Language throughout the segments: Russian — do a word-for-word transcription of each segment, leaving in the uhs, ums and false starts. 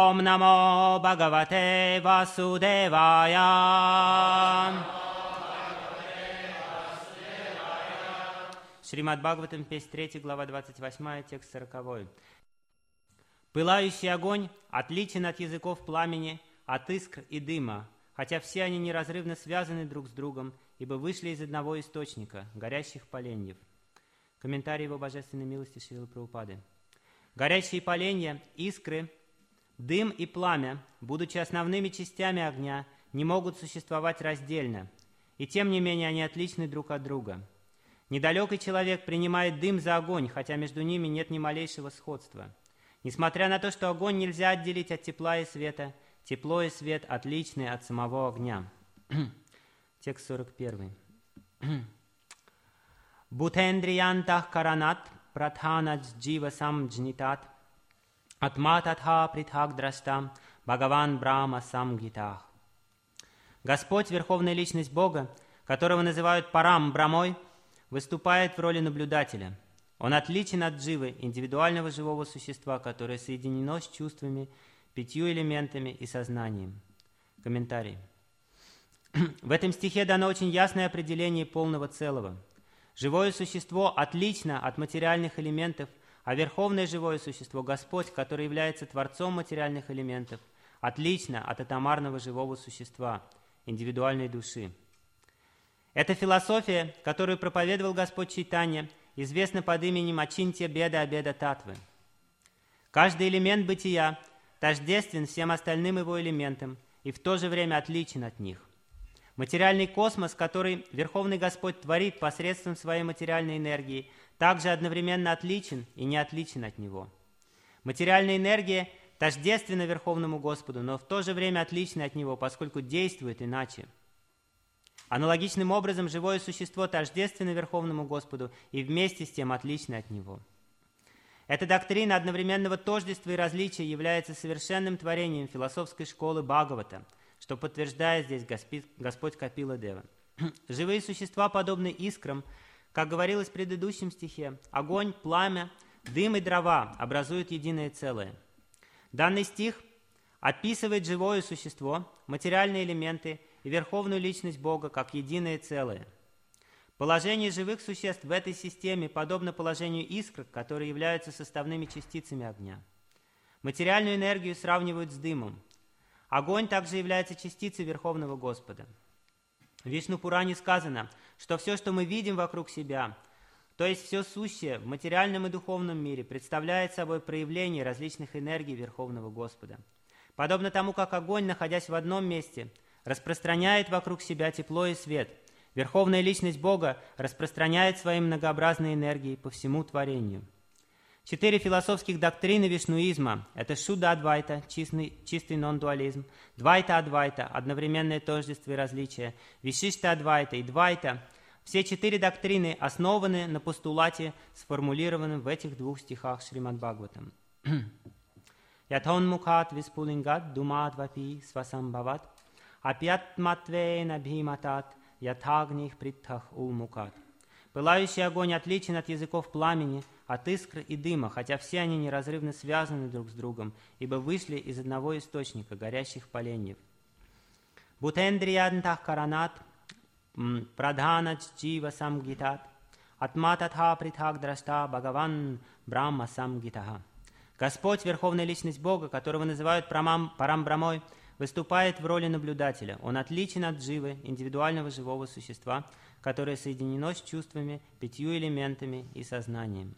Ом намо Бхагавате Васудевая. Шримад Бхагаватам, песнь третья, глава двадцать восьмая, текст сороковой. Пылающий огонь отличен от языков пламени, от искр и дыма, хотя все они неразрывно связаны друг с другом, ибо вышли из одного источника, горящих поленьев. Комментарий его божественной милости Шрилы Прабхупады. Горящие поленья, искры, дым и пламя, будучи основными частями огня, не могут существовать раздельно, и тем не менее они отличны друг от друга. Недалекий человек принимает дым за огонь, хотя между ними нет ни малейшего сходства. Несмотря на то, что огонь нельзя отделить от тепла и света, тепло и свет отличны от самого огня. Текст сорок первый. Бутендриянтах каранат пратханат джива самджнитат атмататха притхак драстам Бхагаван Брахма самгитах. Господь, Верховная Личность Бога, которого называют Парам Брамой, выступает в роли наблюдателя. Он отличен от дживы, индивидуального живого существа, которое соединено с чувствами, пятью элементами и сознанием. Комментарий. В этом стихе дано очень ясное определение полного целого. Живое существо отлично от материальных элементов, а верховное живое существо, Господь, который является творцом материальных элементов, отлично от атомарного живого существа, индивидуальной души. Эта философия, которую проповедовал Господь Чайтанья, известна под именем Ачинтья Беда Абеда Татвы. Каждый элемент бытия тождествен всем остальным его элементам и в то же время отличен от них. Материальный космос, который Верховный Господь творит посредством своей материальной энергии, также одновременно отличен и не отличен от него. Материальная энергия тождественна Верховному Господу, но в то же время отлична от него, поскольку действует иначе. Аналогичным образом живое существо тождественно Верховному Господу и вместе с тем отлично от Него. Эта доктрина одновременного тождества и различия является совершенным творением философской школы Бхагавата, что подтверждает здесь Господь Капила Дева. Живые существа подобны искрам, как говорилось в предыдущем стихе. Огонь, пламя, дым и дрова образуют единое целое. Данный стих описывает живое существо, материальные элементы и верховную личность Бога как единое целое. Положение живых существ в этой системе подобно положению искр, которые являются составными частицами огня. Материальную энергию сравнивают с дымом. Огонь также является частицей Верховного Господа. В Вишну-Пуране сказано, что все, что мы видим вокруг себя, то есть все сущее в материальном и духовном мире, представляет собой проявление различных энергий Верховного Господа. Подобно тому, как огонь, находясь в одном месте, распространяет вокруг себя тепло и свет, Верховная Личность Бога распространяет свои многообразные энергии по всему творению. Четыре философских доктрины вишнуизма – это Шудда-Адвайта, чистый, чистый нон-дуализм, Двайта-Адвайта, одновременное тождество и различие, Вишишта-Адвайта и Двайта. Все четыре доктрины основаны на постулате, сформулированном в этих двух стихах Шримад Бхагаватам. Ятхонмукхат виспулингат думат вапи свасамбхават апьятматвейна бхиматат ятхагних притхах улмукат. Пылающий огонь отличен от языков пламени, от искр и дыма, хотя все они неразрывно связаны друг с другом, ибо вышли из одного источника, горящих поленьев. Бутендриянтах каранат прадханач джива самгитат атмататха притхак драшта Бхагаван Брахма самгитаха. Господь, Верховная Личность Бога, которого называют Парам Брамой, выступает в роли наблюдателя. Он отличен от дживы, индивидуального живого существа, которое соединено с чувствами, пятью элементами и сознанием.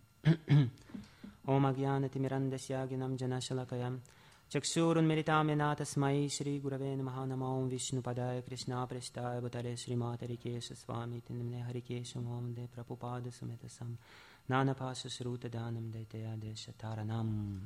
Ом агьянати мирандасьягинам джанашалакаям чакшурун меритамена тасмай шри гураве намаха намаом вишну падая кришна прештая бутале шримата рикеша свами тинамне харикешам ом де прабхупада сумитасам нана паша шрута данам дайтая деша таранам.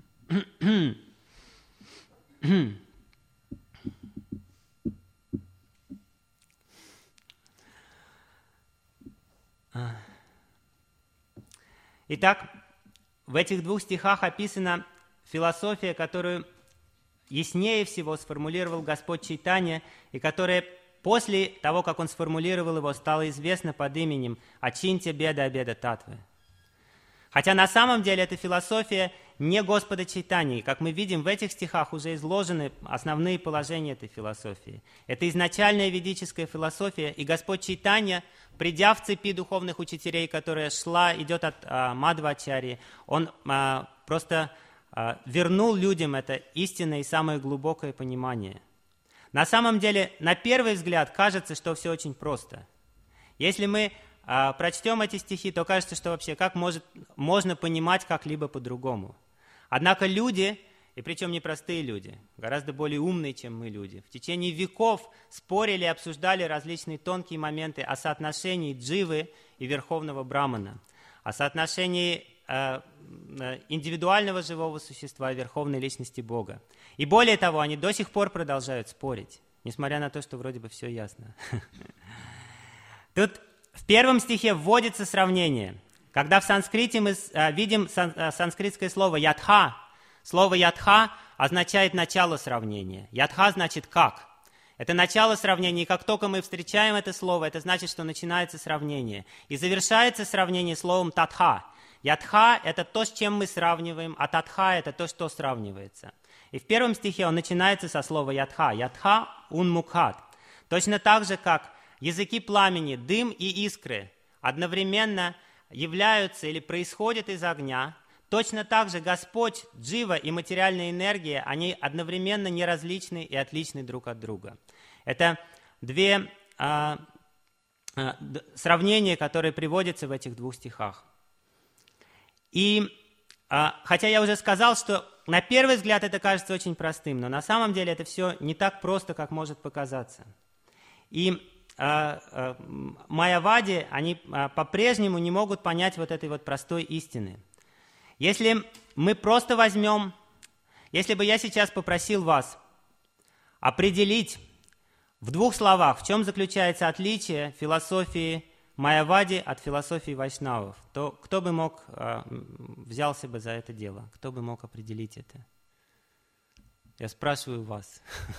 Итак, в этих двух стихах описана философия, которую яснее всего сформулировал Господь Чайтанья, и которая после того, как он сформулировал его, стала известна под именем Ачинтья Беда Абеда Татвы. Хотя на самом деле эта философия не Господа Чайтаньи. Как мы видим, в этих стихах уже изложены основные положения этой философии. Это изначальная ведическая философия, и Господь Чайтанья, придя в цепи духовных учителей, которая шла, идет от а, Мадхвачарьи, он а, просто а, вернул людям это истинное и самое глубокое понимание. На самом деле, на первый взгляд, кажется, что все очень просто. Если мы а, прочтем эти стихи, то кажется, что вообще как может, можно понимать как-либо по-другому. Однако люди, и причем не простые люди, гораздо более умные, чем мы люди, в течение веков спорили и обсуждали различные тонкие моменты о соотношении дживы и верховного брамана, о соотношении э, индивидуального живого существа и верховной личности Бога. И более того, они до сих пор продолжают спорить, несмотря на то, что вроде бы все ясно. Тут в первом стихе вводится сравнение. Когда в санскрите мы видим санскритское слово «ядха», слово «ядха» означает начало сравнения. «Ядха» значит «как». Это начало сравнения, и как только мы встречаем это слово, это значит, что начинается сравнение. И завершается сравнение словом «татха». «Ядха» — это то, с чем мы сравниваем, а «татха» — это то, что сравнивается. И в первом стихе он начинается со слова «ядха». «Ядха унмукхат». Точно так же, как языки пламени, дым и искры одновременно являются или происходят из огня, точно так же Господь, джива и материальная энергия, они одновременно неразличны и отличны друг от друга. Это две а, а, сравнения, которые приводятся в этих двух стихах. И а, хотя я уже сказал, что на первый взгляд это кажется очень простым, но на самом деле это все не так просто, как может показаться. И а, а, майявади, они а, по-прежнему не могут понять вот этой вот простой истины. Если мы просто возьмем, если бы я сейчас попросил вас определить в двух словах, в чем заключается отличие философии майявади от философии вайшнавов, то кто бы мог, э, взялся бы за это дело, кто бы мог определить это? Я спрашиваю вас.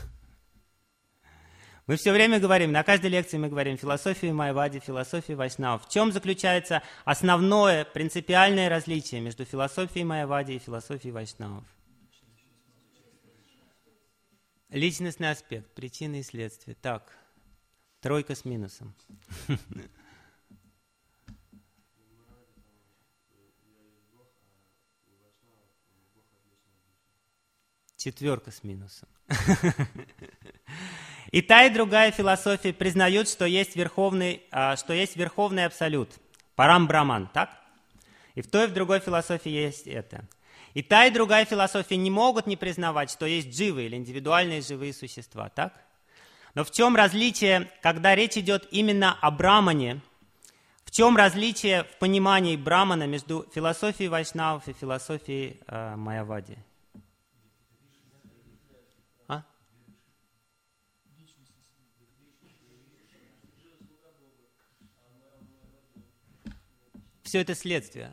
Мы все время говорим, на каждой лекции мы говорим философия майявади, философия вайшнавов. В чем заключается основное принципиальное различие между философией майявади и философией вайшнавов? Личностный аспект, причины и следствия. Так, тройка с минусом. Четверка с минусом. И та, и другая философия признают, что есть верховный, что есть верховный абсолют, парам браман, так? И в той, и в другой философии есть это. И та, и другая философия не могут не признавать, что есть дживы или индивидуальные живые существа, так? Но в чем различие, когда речь идет именно о брамане, в чем различие в понимании брамана между философией вайшнавов и философией э, майявади? Все это следствие.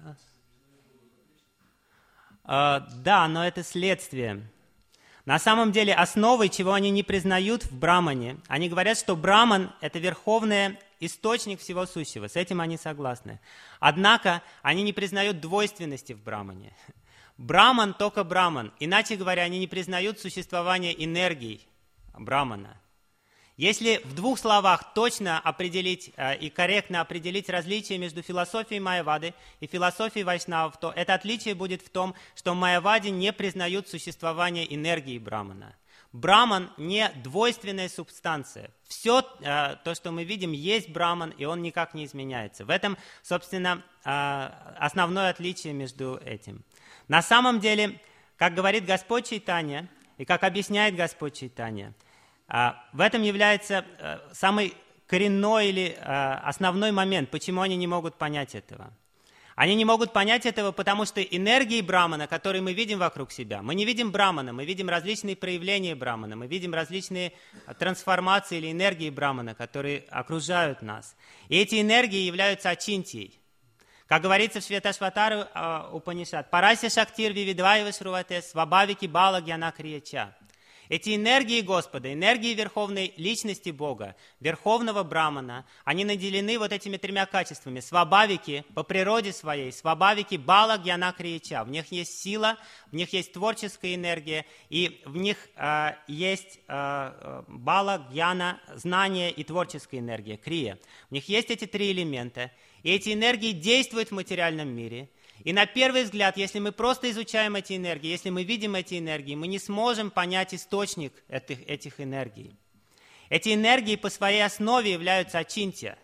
А, да, но это следствие. На самом деле основой, чего они не признают в брамане, они говорят, что браман – это верховный источник всего сущего. С этим они согласны. Однако они не признают двойственности в брамане. Браман только браман. Иначе говоря, они не признают существование энергии брамана. Если в двух словах точно определить э, и корректно определить различие между философией майявады и философией вайшнавов, то это отличие будет в том, что майявади не признают существование энергии брамана. Браман не двойственная субстанция. Все э, то, что мы видим, есть браман, и он никак не изменяется. В этом, собственно, э, основное отличие между этим. На самом деле, как говорит Господь Чайтанья, и как объясняет Господь Чайтанья, в этом является самый коренной или основной момент, почему они не могут понять этого. Они не могут понять этого, потому что энергии брамана, которые мы видим вокруг себя, мы не видим брамана, мы видим различные проявления брамана, мы видим различные трансформации или энергии брамана, которые окружают нас. И эти энергии являются ачинтией. Как говорится в Шветашватара Упанишад, «Парася шактир вивидваева шрувате свабавики бала гьяна крияча». Эти энергии Господа, энергии Верховной Личности Бога, Верховного Брамана, они наделены вот этими тремя качествами. Свабавики по природе своей, свабавики бала гьяна крияча. В них есть сила, в них есть творческая энергия, и в них э, есть э, бала гьяна, знание и творческая энергия, крия. В них есть эти три элемента, и эти энергии действуют в материальном мире. И на первый взгляд, если мы просто изучаем эти энергии, если мы видим эти энергии, мы не сможем понять источник этих, этих энергий. Эти энергии по своей основе являются ачинтья.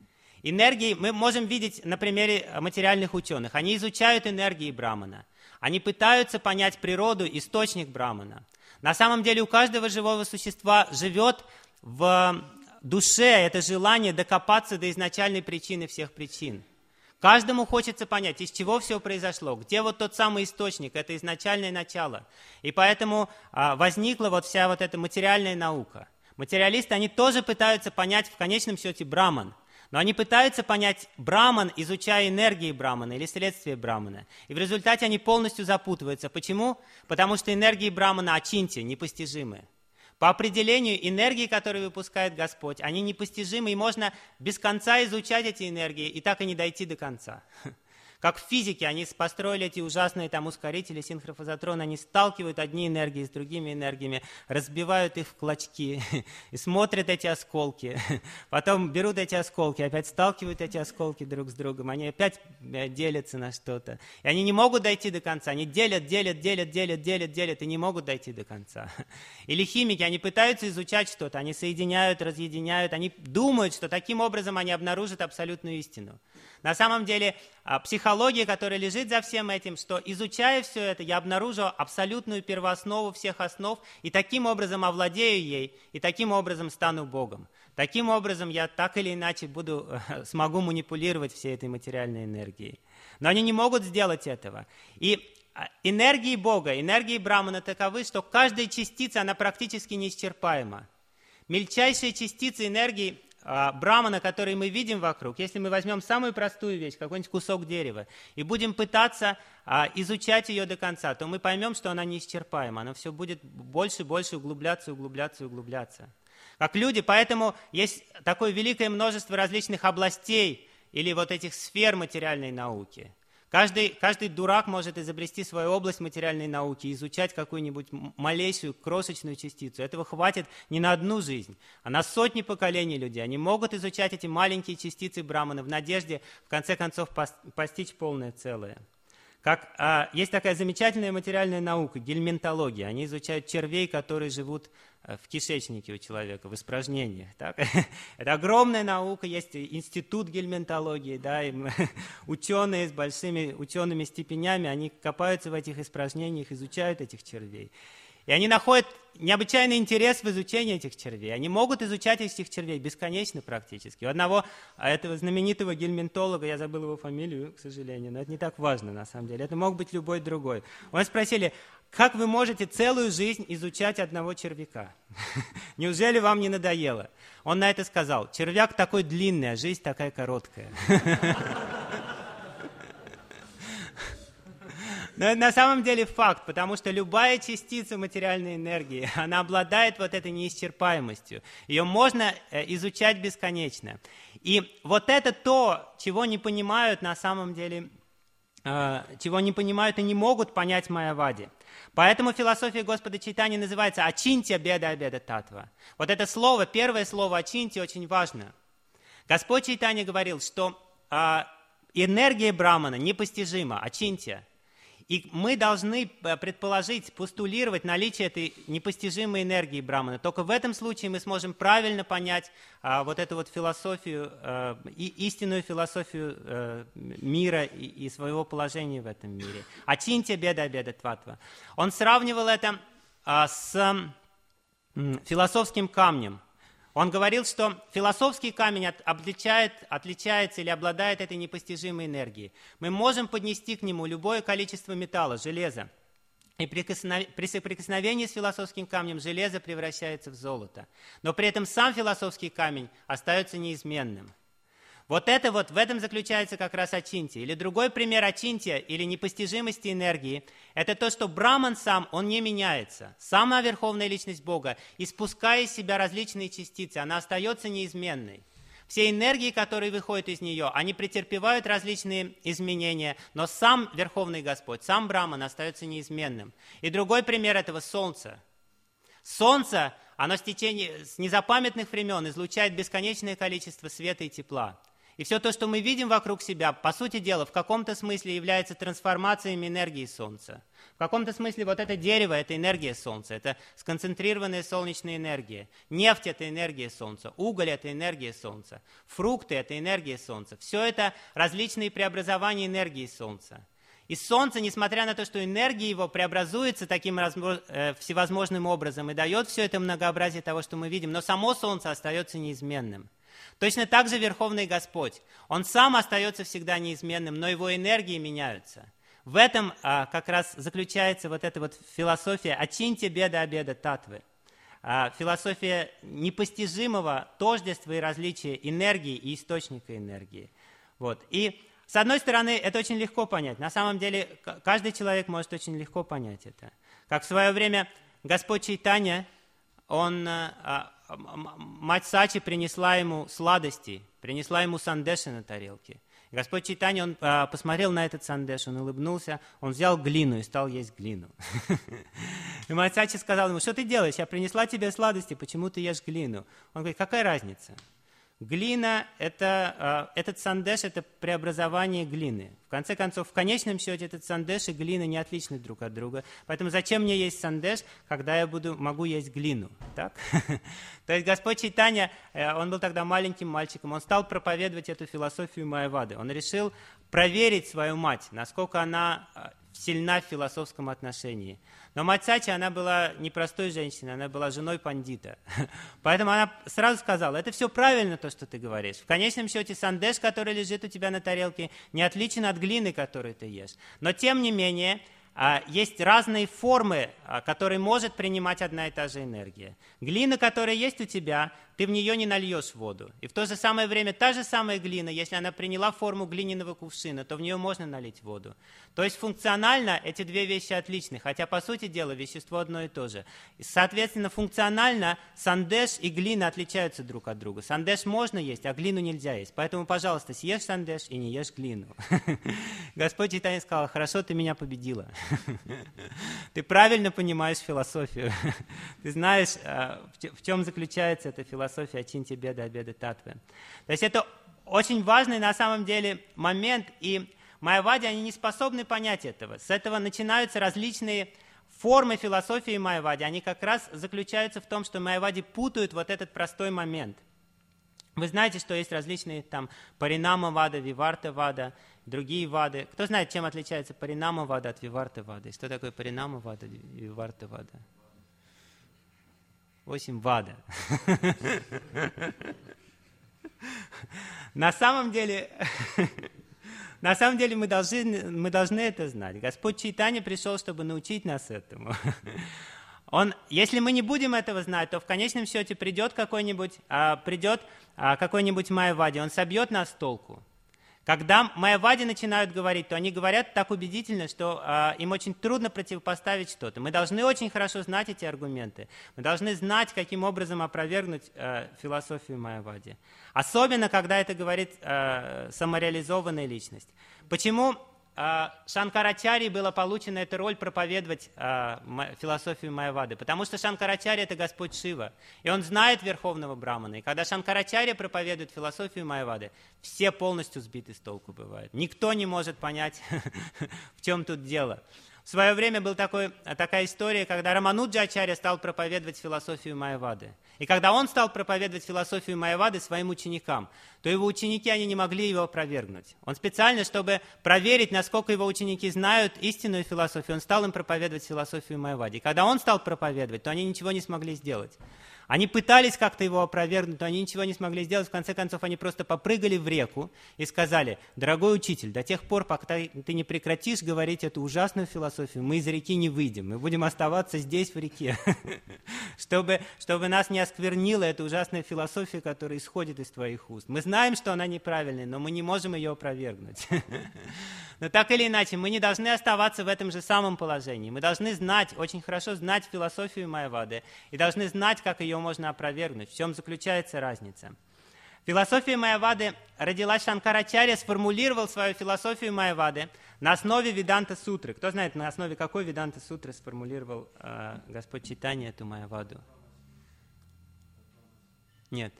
Энергии мы можем видеть на примере материальных ученых. Они изучают энергии Брамана. Они пытаются понять природу, источник Брамана. На самом деле у каждого живого существа живет в душе это желание докопаться до изначальной причины всех причин. Каждому хочется понять, из чего все произошло, где вот тот самый источник, это изначальное начало. И поэтому а, возникла вот вся вот эта материальная наука. Материалисты, они тоже пытаются понять в конечном счете Браман, но они пытаются понять Браман, изучая энергии Брамана или следствие Брамана. И в результате они полностью запутываются. Почему? Потому что энергии Брамана ачинтья, непостижимы. По определению, энергии, которые выпускает Господь, они непостижимы, и можно без конца изучать эти энергии и так и не дойти до конца. Как в физике, они построили эти ужасные там ускорители, синхрофазотроны, они сталкивают одни энергии с другими энергиями, разбивают их в клочки и смотрят эти осколки. Потом берут эти осколки, опять сталкивают эти осколки друг с другом, они опять делятся на что-то. И они не могут дойти до конца, они делят, делят, делят, делят, делят, делят, и не могут дойти до конца. Или химики, они пытаются изучать что-то, они соединяют, разъединяют, они думают, что таким образом они обнаружат абсолютную истину. На самом деле, психология, которая лежит за всем этим, что изучая все это, я обнаружу абсолютную первооснову всех основ, и таким образом овладею ей, и таким образом стану Богом. Таким образом я так или иначе буду, смогу манипулировать всей этой материальной энергией. Но они не могут сделать этого. И энергии Бога, энергии Брамана таковы, что каждая частица, она практически неисчерпаема. Мельчайшие частицы энергии Брамана, который мы видим вокруг, если мы возьмем самую простую вещь, какой-нибудь кусок дерева, и будем пытаться а, изучать ее до конца, то мы поймем, что она неисчерпаема, она все будет больше и больше углубляться, углубляться, углубляться. Как люди, поэтому есть такое великое множество различных областей или вот этих сфер материальной науки. Каждый, каждый дурак может изобрести свою область материальной науки, изучать какую-нибудь малейшую, крошечную частицу. Этого хватит не на одну жизнь, а на сотни поколений людей. Они могут изучать эти маленькие частицы Брамана в надежде, в конце концов, постичь полное целое. Как, а, есть такая замечательная материальная наука, гельминтология. Они изучают червей, которые живут в кишечнике у человека, в испражнениях. Так? Это огромная наука, есть институт гельминтологии, да, и ученые с большими учеными степенями, они копаются в этих испражнениях, изучают этих червей. И они находят необычайный интерес в изучении этих червей. Они могут изучать этих червей бесконечно практически. У одного этого знаменитого гельминтолога, я забыл его фамилию, к сожалению, но это не так важно на самом деле, это мог быть любой другой. Он спросили, как вы можете целую жизнь изучать одного червяка? Неужели вам не надоело? Он на это сказал, червяк такой длинный, а жизнь такая короткая. Но это на самом деле факт, потому что любая частица материальной энергии, она обладает вот этой неисчерпаемостью. Ее можно изучать бесконечно. И вот это то, чего не понимают на самом деле, чего не понимают и не могут понять майявади. Поэтому философия Господа Чайтаньи называется «Ачинтья беда абеда татва». Вот это слово, первое слово «ачинтья» очень важно. Господь Чайтанья говорил, что энергия Брамана непостижима, ачинтья. И мы должны предположить, постулировать наличие этой непостижимой энергии Брамана. Только в этом случае мы сможем правильно понять а, вот эту вот философию, а, и, истинную философию а, мира и, и своего положения в этом мире. Ачинтья беда абеда татва. Он сравнивал это а, с м, философским камнем. Он говорил, что философский камень от, отличает, отличается или обладает этой непостижимой энергией. Мы можем поднести к нему любое количество металла, железа. И при, при соприкосновении с философским камнем железо превращается в золото. Но при этом сам философский камень остается неизменным. Вот это вот, в этом заключается как раз ачинтия. Или другой пример ачинтия, или непостижимости энергии, это то, что Браман сам, он не меняется. Сама Верховная Личность Бога, испуская из себя различные частицы, она остается неизменной. Все энергии, которые выходят из нее, они претерпевают различные изменения, но сам Верховный Господь, сам Браман остается неизменным. И другой пример этого – Солнце. Солнце, оно с, течение, с незапамятных времен излучает бесконечное количество света и тепла. И все то, что мы видим вокруг себя, по сути дела, в каком-то смысле является трансформациями энергии Солнца. В каком-то смысле вот это дерево – это энергия Солнца, это сконцентрированная солнечная энергия. Нефть – это энергия Солнца, уголь – это энергия Солнца, фрукты – это энергия Солнца. Все это различные преобразования энергии Солнца. И Солнце, несмотря на то, что энергия его преобразуется таким размо- э, всевозможным образом и дает все это многообразие того, что мы видим, но само Солнце остается неизменным. Точно так же Верховный Господь. Он сам остается всегда неизменным, но его энергии меняются. В этом а, как раз заключается вот эта вот философия ачинтия беда обеда татвы. А, философия непостижимого тождества и различия энергии и источника энергии. Вот. И с одной стороны, это очень легко понять. На самом деле, каждый человек может очень легко понять это. Как в свое время Господь Чайтанья, он... А, мать Сачи принесла ему сладости, принесла ему сандеши на тарелке. И Господь Чайтанья, он а, посмотрел на этот сандеш, он улыбнулся, он взял глину и стал есть глину. И мать Сачи сказала ему: что ты делаешь? Я принесла тебе сладости, почему ты ешь глину? Он говорит: какая разница? Глина, это, этот сандеш – это преобразование глины. В конце концов, в конечном счете, этот сандеш и глина не отличны друг от друга. Поэтому зачем мне есть сандеш, когда я буду, могу есть глину? Так? То есть Господь Чайтанья, он был тогда маленьким мальчиком, он стал проповедовать эту философию Майявады. Он решил проверить свою мать, насколько она сильна в философском отношении. Но мать Сачи, она была не простой женщиной, она была женой пандита. Поэтому она сразу сказала: это все правильно, то, что ты говоришь. В конечном счете, сандеш, который лежит у тебя на тарелке, не отличен от глины, которую ты ешь. Но, тем не менее, есть разные формы, которые может принимать одна и та же энергия. Глина, которая есть у тебя, ты в нее не нальешь воду. И в то же самое время та же самая глина, если она приняла форму глиняного кувшина, то в нее можно налить воду. То есть функционально эти две вещи отличны, хотя по сути дела вещество одно и то же. И, соответственно, функционально сандеш и глина отличаются друг от друга. Сандеш можно есть, а глину нельзя есть. Поэтому, пожалуйста, съешь сандеш и не ешь глину. Господь Чайтанья сказал: хорошо, ты меня победила. Ты правильно понимаешь философию. Ты знаешь, в чем заключается эта философия ачинтия беда обеда татвы. То есть это очень важный на самом деле момент, и майявади, они не способны понять этого. С этого начинаются различные формы философии майявади. Они как раз заключаются в том, что майявади путают вот этот простой момент. Вы знаете, что есть различные там паринама-вада, виварта-вада, другие вады. Кто знает, чем отличается паринама-вада от виварта-вады? Что такое паринама-вада и виварта-вада? Восемь вада. На самом деле... На самом деле мы должны, мы должны это знать. Господь Чайтанья пришел, чтобы научить нас этому. Он, если мы не будем этого знать, то в конечном счете придет какой-нибудь, а, придет а, какой-нибудь майявади, он собьет нас с толку. Когда майявади начинают говорить, то они говорят так убедительно, что а, им очень трудно противопоставить что-то. Мы должны очень хорошо знать эти аргументы. Мы должны знать, каким образом опровергнуть а, философию майявади. Особенно, когда это говорит а, самореализованная личность. Почему а, Шанкарачарье была получена эта роль проповедовать а, ма, философию майявады? Потому что Шанкарачарья – это Господь Шива, и он знает Верховного Брамана. И когда Шанкарачарья проповедует философию майявады, все полностью сбиты с толку бывают. Никто не может понять, в чем тут дело. В свое время была такая история, когда Рамануджа Ачарья стал проповедовать философию майявады. И когда он стал проповедовать философию майявады своим ученикам, то его ученики, они не могли его опровергнуть. Он специально, чтобы проверить, насколько его ученики знают истинную философию, он стал им проповедовать философию майявады. И когда он стал проповедовать, то они ничего не смогли сделать. Они пытались как-то его опровергнуть, но они ничего не смогли сделать. В конце концов, они просто попрыгали в реку и сказали: дорогой учитель, до тех пор, пока ты не прекратишь говорить эту ужасную философию, мы из реки не выйдем, мы будем оставаться здесь, в реке, чтобы, чтобы нас не осквернила эта ужасная философия, которая исходит из твоих уст. Мы знаем, что она неправильная, но мы не можем ее опровергнуть. Но так или иначе, мы не должны оставаться в этом же самом положении. Мы должны знать, очень хорошо знать философию Майявады и должны знать, как ее можно опровергнуть. В чем заключается разница? Философия Майявады родилась Шанкарачарья, сформулировал свою философию Майявады на основе Веданта-сутры. Кто знает, на основе какой Веданта-сутры сформулировал э, Господь Чайтанья эту Майяваду? Нет.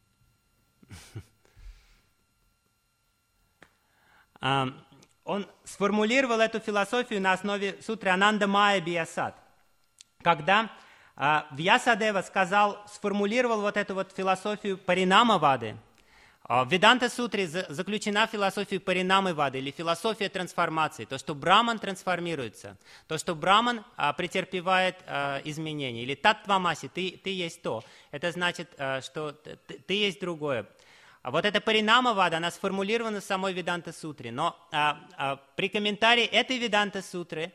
Он сформулировал эту философию на основе сутры Ананда Майя Бьясат, когда Вьясадева сказал, сформулировал вот эту вот философию Паринама-вады. В Веданта-сутре заключена философия Паринамы-вады, или философия трансформации, то, что Браман трансформируется, то, что Браман а, претерпевает а, изменения, или Таттвамаси, ты, ты есть то, это значит, а, что ты, ты есть другое. А вот эта Паринама-вада, она сформулирована в самой Веданта-сутре, но а, а, при комментарии этой Веданта-сутры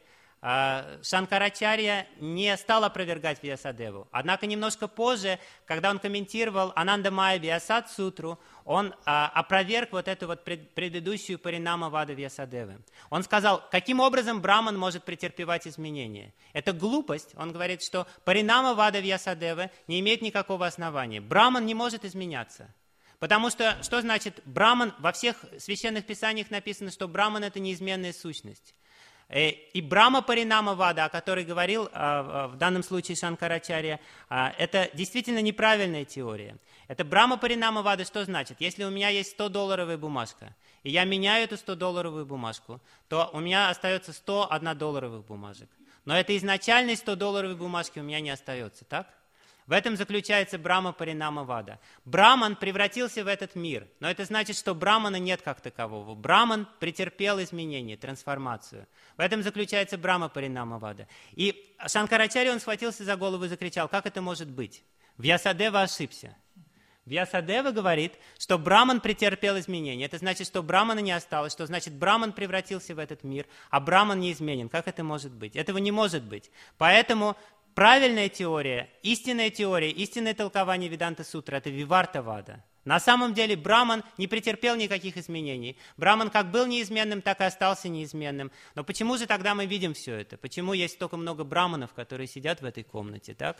Шанкарачарья не стал опровергать Вьясадеву. Однако немножко позже, когда он комментировал Ананда Майя Бьясат сутру, он а, опроверг вот эту вот пред, предыдущую Паринама-ваду Вьясадевы. Он сказал, каким образом Браман может претерпевать изменения. Это глупость. Он говорит, что Паринама-вада Вьясадевы не имеет никакого основания. Браман не может изменяться. Потому что, что значит Браман? Во всех священных писаниях написано, что Браман – это неизменная сущность. И Брама Паринама Вада, о которой говорил в данном случае Шанкарачарья, это действительно неправильная теория. Это Брама Паринама Вада что значит? Если у меня есть сто-долларовая бумажка, и я меняю эту сто-долларовую бумажку, то у меня остается сто однодолларовых бумажек. Но этой изначальной сто-долларовой бумажки у меня не остается, так? В этом заключается Брама Паринама Вада. Браман превратился в этот мир, но это значит, что Брамана нет как такового. Браман претерпел изменения, трансформацию. В этом заключается Брама Паринама Вада. И Шанкарачарья, он схватился за голову и закричал, как это может быть? Вьясадева ошибся. Вьясадева говорит, что Браман претерпел изменения. Это значит, что Брамана не осталось, что значит, Браман превратился в этот мир, а Браман не изменен. Как это может быть? Этого не может быть. Поэтому правильная теория, истинная теория, истинное толкование Веданта-сутры – это Виварта-вада. На самом деле Браман не претерпел никаких изменений. Браман как был неизменным, так и остался неизменным. Но почему же тогда мы видим все это? Почему есть столько много браманов, которые сидят в этой комнате, так?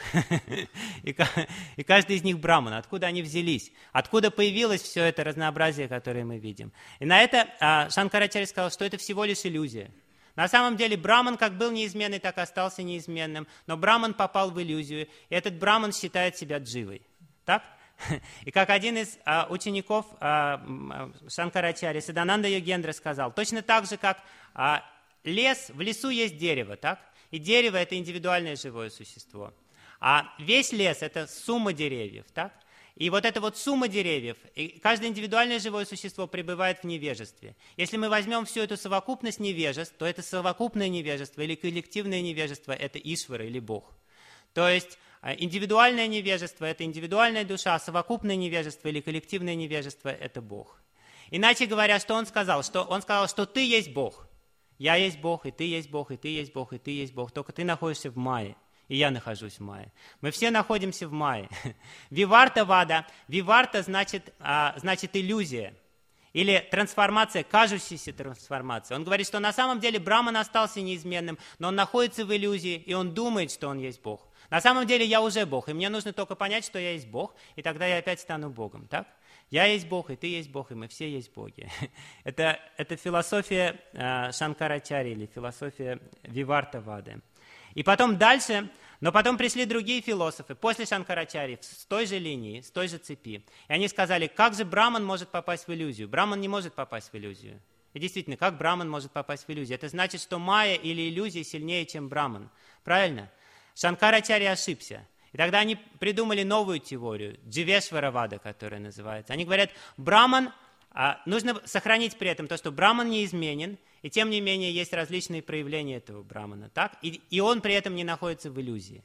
И каждый из них браман. Откуда они взялись? Откуда появилось все это разнообразие, которое мы видим? И на это Шанкарачарья сказал, что это всего лишь иллюзия. На самом деле Браман как был неизменный, так и остался неизменным. Но Браман попал в иллюзию, и этот Браман считает себя дживой. Так? И как один из а, учеников а, Шанкарачарьи, Садананда Йогендра, сказал, точно так же, как а, лес, в лесу есть дерево, так? И дерево – это индивидуальное живое существо. А весь лес – это сумма деревьев, так? И вот эта вот сумма деревьев, и каждое индивидуальное живое существо пребывает в невежестве. Если мы возьмем всю эту совокупность невежеств, то это совокупное невежество или коллективное невежество – это Ишвара или Бог. То есть индивидуальное невежество – это индивидуальная душа, а совокупное невежество или коллективное невежество – это Бог. Иначе говоря, что он сказал? Что он сказал, что ты есть Бог. Я есть Бог, и ты есть Бог, и ты есть Бог, и ты есть Бог. Только ты находишься в Майе, и я нахожусь в Майе. Мы все находимся в Майе. Виварта-вада. Виварта значит, а, значит иллюзия. Или трансформация, кажущаяся трансформация. Он говорит, что на самом деле Браман остался неизменным, но он находится в иллюзии, и он думает, что он есть Бог. На самом деле я уже Бог, и мне нужно только понять, что я есть Бог, и тогда я опять стану Богом. Так? Я есть Бог, и ты есть Бог, и мы все есть боги. это, это философия э, Шанкарачарьи, или философия Виварта-вады. И потом дальше, но потом пришли другие философы, после Шанкарачарьи, с той же линии, с той же цепи. И они сказали, как же Браман может попасть в иллюзию? Браман не может попасть в иллюзию. И действительно, как Браман может попасть в иллюзию? Это значит, что майя или иллюзия сильнее, чем Браман. Правильно? Шанкарачарья ошибся. И тогда они придумали новую теорию, Дживешвара-вада, которая называется. Они говорят, Браман, а, нужно сохранить при этом то, что Браман неизменен, и тем не менее есть различные проявления этого Брамана. Так? И, и он при этом не находится в иллюзии.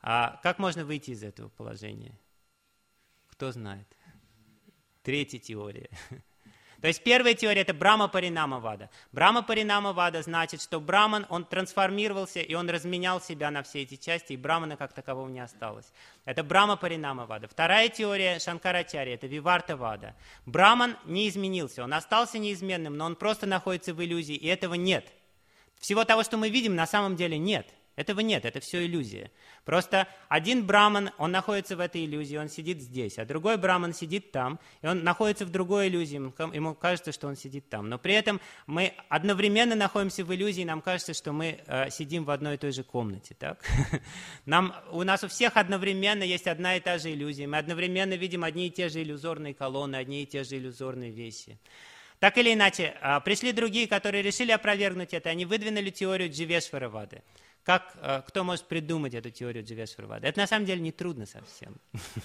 А как можно выйти из этого положения? Кто знает? Третья теория. То есть первая теория – это Брахма-паринама-вада. Брахма-паринама-вада значит, что Браман, он трансформировался, и он разменял себя на все эти части, и Брамана как такового не осталось. Это Брахма-паринама-вада. Вторая теория Шанкарачарьи – это Виварта-вада. Браман не изменился, он остался неизменным, но он просто находится в иллюзии, и этого нет. Всего того, что мы видим, на самом деле нет. Этого нет, это все иллюзия. Просто один браман, он находится в этой иллюзии, он сидит здесь, а другой браман сидит там, и он находится в другой иллюзии, ему кажется, что он сидит там. Но при этом мы одновременно находимся в иллюзии, нам кажется, что мы э, сидим в одной и той же комнате. Так? Нам, у нас у всех одновременно есть одна и та же иллюзия, мы одновременно видим одни и те же иллюзорные колонны, одни и те же иллюзорные вещи. Так или иначе, э, пришли другие, которые решили опровергнуть это, они выдвинули теорию Дживешваравады. Как, кто может придумать эту теорию Дживешваравады? Это на самом деле не трудно совсем.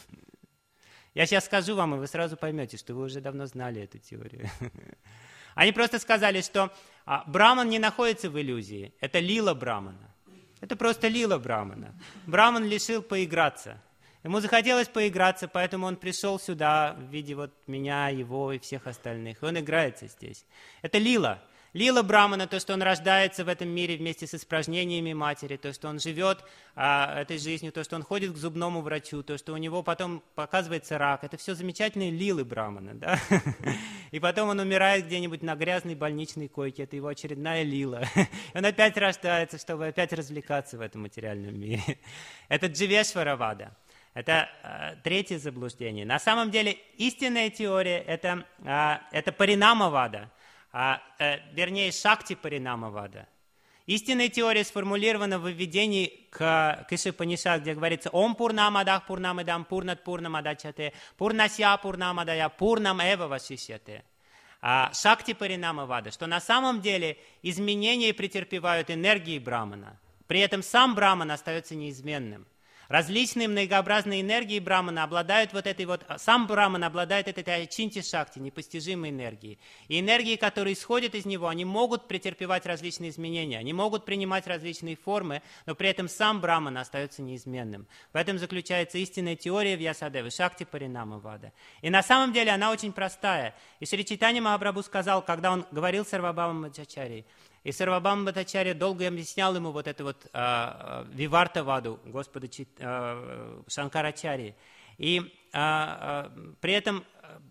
Я сейчас скажу вам, и вы сразу поймете, что вы уже давно знали эту теорию. Они просто сказали, что Браман не находится в иллюзии. Это лила Брамана. Это просто лила Брамана. Браман решил поиграться. Ему захотелось поиграться, поэтому он пришел сюда в виде вот меня, его и всех остальных. И он играется здесь. Это лила. Лила Брамана, то, что он рождается в этом мире вместе с испражнениями матери, то, что он живет а, этой жизнью, то, что он ходит к зубному врачу, то, что у него потом показывается рак. Это все замечательные лилы Брамана. Да? И потом он умирает где-нибудь на грязной больничной койке. Это его очередная лила. И он опять рождается, чтобы опять развлекаться в этом материальном мире. Это Дживешваравада. Это э, третье заблуждение. На самом деле истинная теория это, э, это Паринама-вада. А, э, вернее, Шакти-паринама-вада. Истинная теория сформулирована в введении к, к Ишупанишад, где говорится «Ом пурнамадах пурнамадам пурнат пурнамадачате, пурнася пурнамадая пурнам эва вашишьяте». А, Шакти-паринама-вада, что на самом деле изменения претерпевают энергии Брамана, при этом сам Браман остается неизменным. Различные многообразные энергии Брамана обладают вот этой вот, сам Браман обладает этой ачинти-шакти, непостижимой энергией. И энергии, которые исходят из него, они могут претерпевать различные изменения, они могут принимать различные формы, но при этом сам Браман остается неизменным. В этом заключается истинная теория Вьясадевы, Шакти-паринама-вада. И на самом деле она очень простая. И Шри Чайтанья Махапрабху сказал, когда он говорил с Сарвабхаумам Бхаттачарьей, и Сарвабхаума Бхаттачарья долго объяснял ему вот эту вот а, Виварта-ваду Господа Чит, а, Шанкарачарьи. И а, а, при этом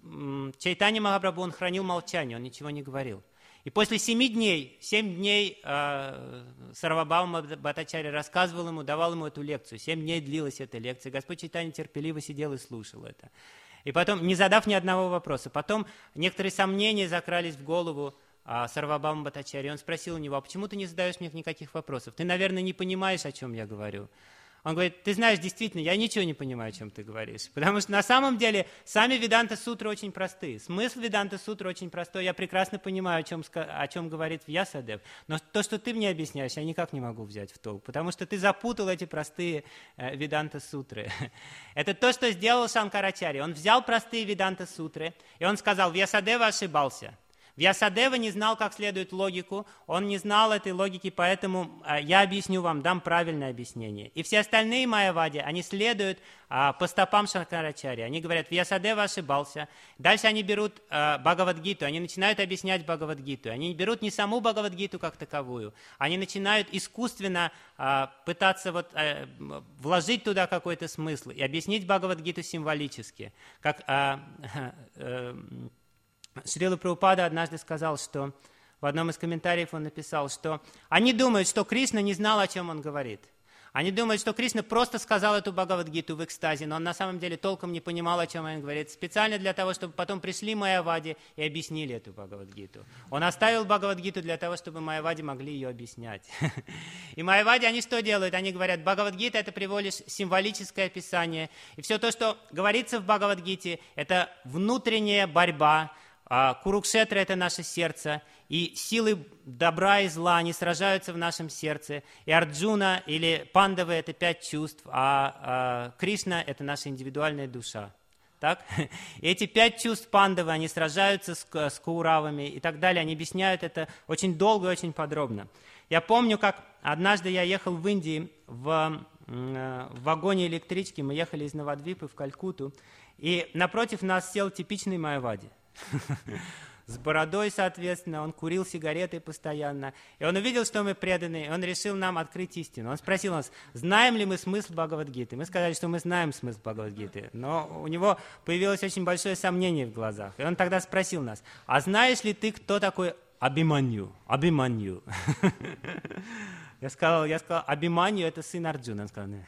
а, Чайтанья Махапрабху, он хранил молчание, он ничего не говорил. И после семи дней, семь дней а, Сарвабхаума Бхаттачарья рассказывал ему, давал ему эту лекцию. Семь дней длилась эта лекция. Господь Чайтанья терпеливо сидел и слушал это. И потом, не задав ни одного вопроса, потом некоторые сомнения закрались в голову Сарвабхаума Бхаттачарьи. Он спросил у него: а почему ты не задаешь мне никаких вопросов? Ты, наверное, не понимаешь, о чем я говорю. Он говорит: ты знаешь, действительно, я ничего не понимаю, о чем ты говоришь. Потому что на самом деле сами Веданта-сутры очень простые. Смысл Веданта-сутры очень простой. Я прекрасно понимаю, о чем, о чем говорит Вьясадев. Но то, что ты мне объясняешь, я никак не могу взять в толк. Потому что ты запутал эти простые э, Веданта-сутры. Это то, что сделал Шанкарачарья. Он взял простые Веданта-сутры, и он сказал: Вьясадева ошибался. Вьясадева не знал как следует логику, он не знал этой логики, поэтому а, я объясню вам, дам правильное объяснение. И все остальные майявади, они следуют а, по стопам Шанкарачарьи. Они говорят: Вьясадева ошибался. Дальше они берут а, Бхагавад-гиту, они начинают объяснять Бхагавад-гиту. Они берут не саму Бхагавад-гиту как таковую, они начинают искусственно а, пытаться вот, а, вложить туда какой-то смысл и объяснить Бхагавад-гиту символически. Как... А, а, Шрила Прабхупада однажды сказал, что в одном из комментариев он написал, что они думают, что Кришна не знал, о чем он говорит. Они думают, что Кришна просто сказал эту Бхагавад-гиту в экстазе, но он на самом деле толком не понимал, о чем он говорит, специально для того, чтобы потом пришли майявади и объяснили эту Бхагавад-гиту. Он оставил Бхагавад-гиту для того, чтобы майявади могли ее объяснять. И майявади, они что делают? Они говорят: Бхагавад-гита — это всего лишь символическое описание, и все то, что говорится в Бхагавад-гите, это внутренняя борьба. Курукшетра — это наше сердце, и силы добра и зла, они сражаются в нашем сердце. И Арджуна или Пандавы — это пять чувств, а, а Кришна — это наша индивидуальная душа. Так? И эти пять чувств Пандавы, они сражаются с, с Кауравами и так далее. Они объясняют это очень долго и очень подробно. Я помню, как однажды я ехал в Индии в, в вагоне электрички, мы ехали из Навадвипы в Калькутту, и напротив нас сел типичный майявади. С бородой, соответственно, он курил сигареты постоянно. И он увидел, что мы преданы, и он решил нам открыть истину. Он спросил нас, знаем ли мы смысл Бхагавад-гиты. Мы сказали, что мы знаем смысл Бхагавад-гиты, но у него появилось очень большое сомнение в глазах. И он тогда спросил нас, а знаешь ли ты, кто такой Абхиманью? Абхиманью. Я сказал, я сказал, Абхиманью – это сын Арджуна. Он сказал,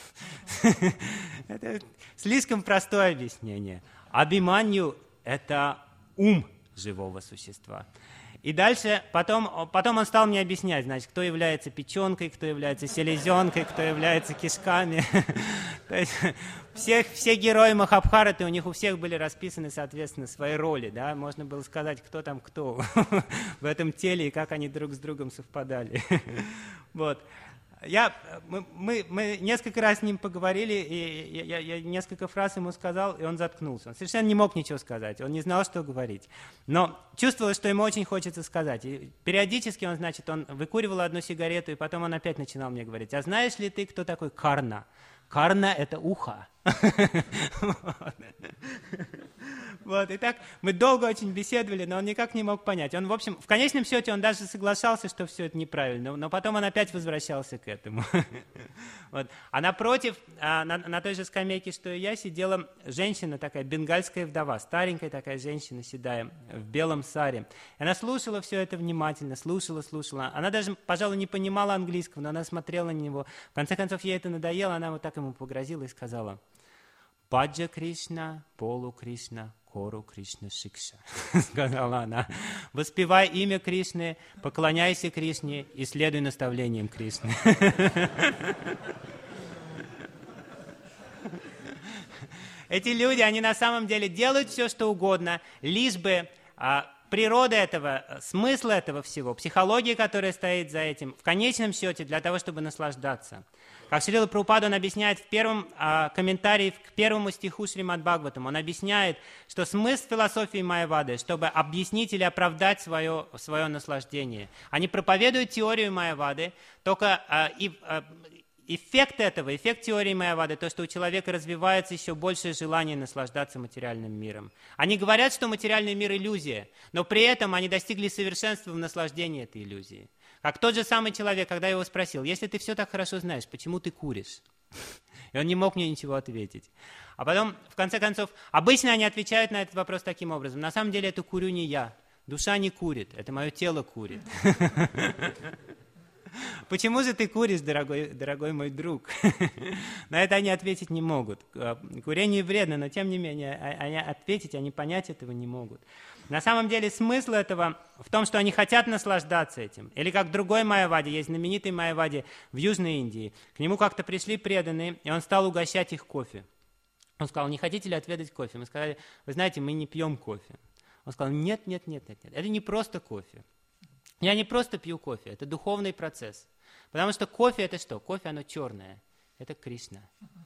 это слишком простое объяснение. Абхиманью – это ум живого существа. И дальше, потом, потом он стал мне объяснять, значит, кто является печенкой, кто является селезенкой, кто является кишками. То есть всех, все герои Махабхараты, у них у всех были расписаны, соответственно, свои роли. Да? Можно было сказать, кто там кто в этом теле и как они друг с другом совпадали. Вот. Я, мы, мы, мы несколько раз с ним поговорили, и я, я несколько фраз ему сказал, и он заткнулся. Он совершенно не мог ничего сказать, он не знал, что говорить. Но чувствовалось, что ему очень хочется сказать. И периодически он, значит, он выкуривал одну сигарету, и потом он опять начинал мне говорить, а знаешь ли ты, кто такой Карна? Карна – это ухо. Вот, и так мы долго очень беседовали, но он никак не мог понять. Он, в общем, в конечном счете он даже соглашался, что все это неправильно, но потом он опять возвращался к этому. Вот. А напротив, на, на той же скамейке, что и я, сидела женщина такая, бенгальская вдова, старенькая такая женщина, седая, в белом саре. И она слушала все это внимательно, слушала, слушала. Она даже, пожалуй, не понимала английского, но она смотрела на него. В конце концов, ей это надоело, она вот так ему погрозила и сказала: «Паджа Кришна, Полу Кришна, Кору Кришна Шикша», сказала она. «Воспевай имя Кришны, поклоняйся Кришне и следуй наставлениям Кришны». Эти люди, они на самом деле делают все, что угодно, лишь бы а, природа этого, смысл этого всего, психология, которая стоит за этим, в конечном счете для того, чтобы наслаждаться. Как Шрила Прабхупада, он объясняет в первом а, комментарии к первому стиху Шримад Бхагаватам, он объясняет, что смысл философии Майявады, чтобы объяснить или оправдать свое, свое наслаждение. Они проповедуют теорию Майявады, только а, и, а, эффект этого, эффект теории Майявады, то, что у человека развивается еще большее желание наслаждаться материальным миром. Они говорят, что материальный мир – иллюзия, но при этом они достигли совершенства в наслаждении этой иллюзии. Как тот же самый человек, когда я его спросил, если ты все так хорошо знаешь, почему ты куришь? И он не мог мне ничего ответить. А потом, в конце концов, обычно они отвечают на этот вопрос таким образом. На самом деле это курю не я. Душа не курит, это мое тело курит. Почему же ты куришь, дорогой, дорогой мой друг? На это они ответить не могут. Курение вредно, но тем не менее, они ответить, они понять этого не могут. На самом деле смысл этого в том, что они хотят наслаждаться этим. Или как другой Майявади, есть знаменитый Майявади в Южной Индии. К нему как-то пришли преданные, и он стал угощать их кофе. Он сказал: не хотите ли отведать кофе? Мы сказали: вы знаете, мы не пьем кофе. Он сказал: нет, нет, нет, нет, нет. Это не просто кофе. Я не просто пью кофе, это духовный процесс. Потому что кофе это что? Кофе оно черное, это Кришна.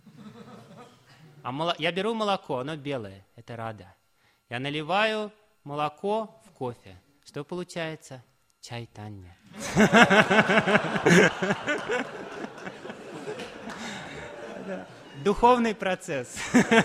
А моло... я беру молоко, оно белое, это Рада. Я наливаю молоко в кофе. Что получается? Чайтанья. Духовный процесс.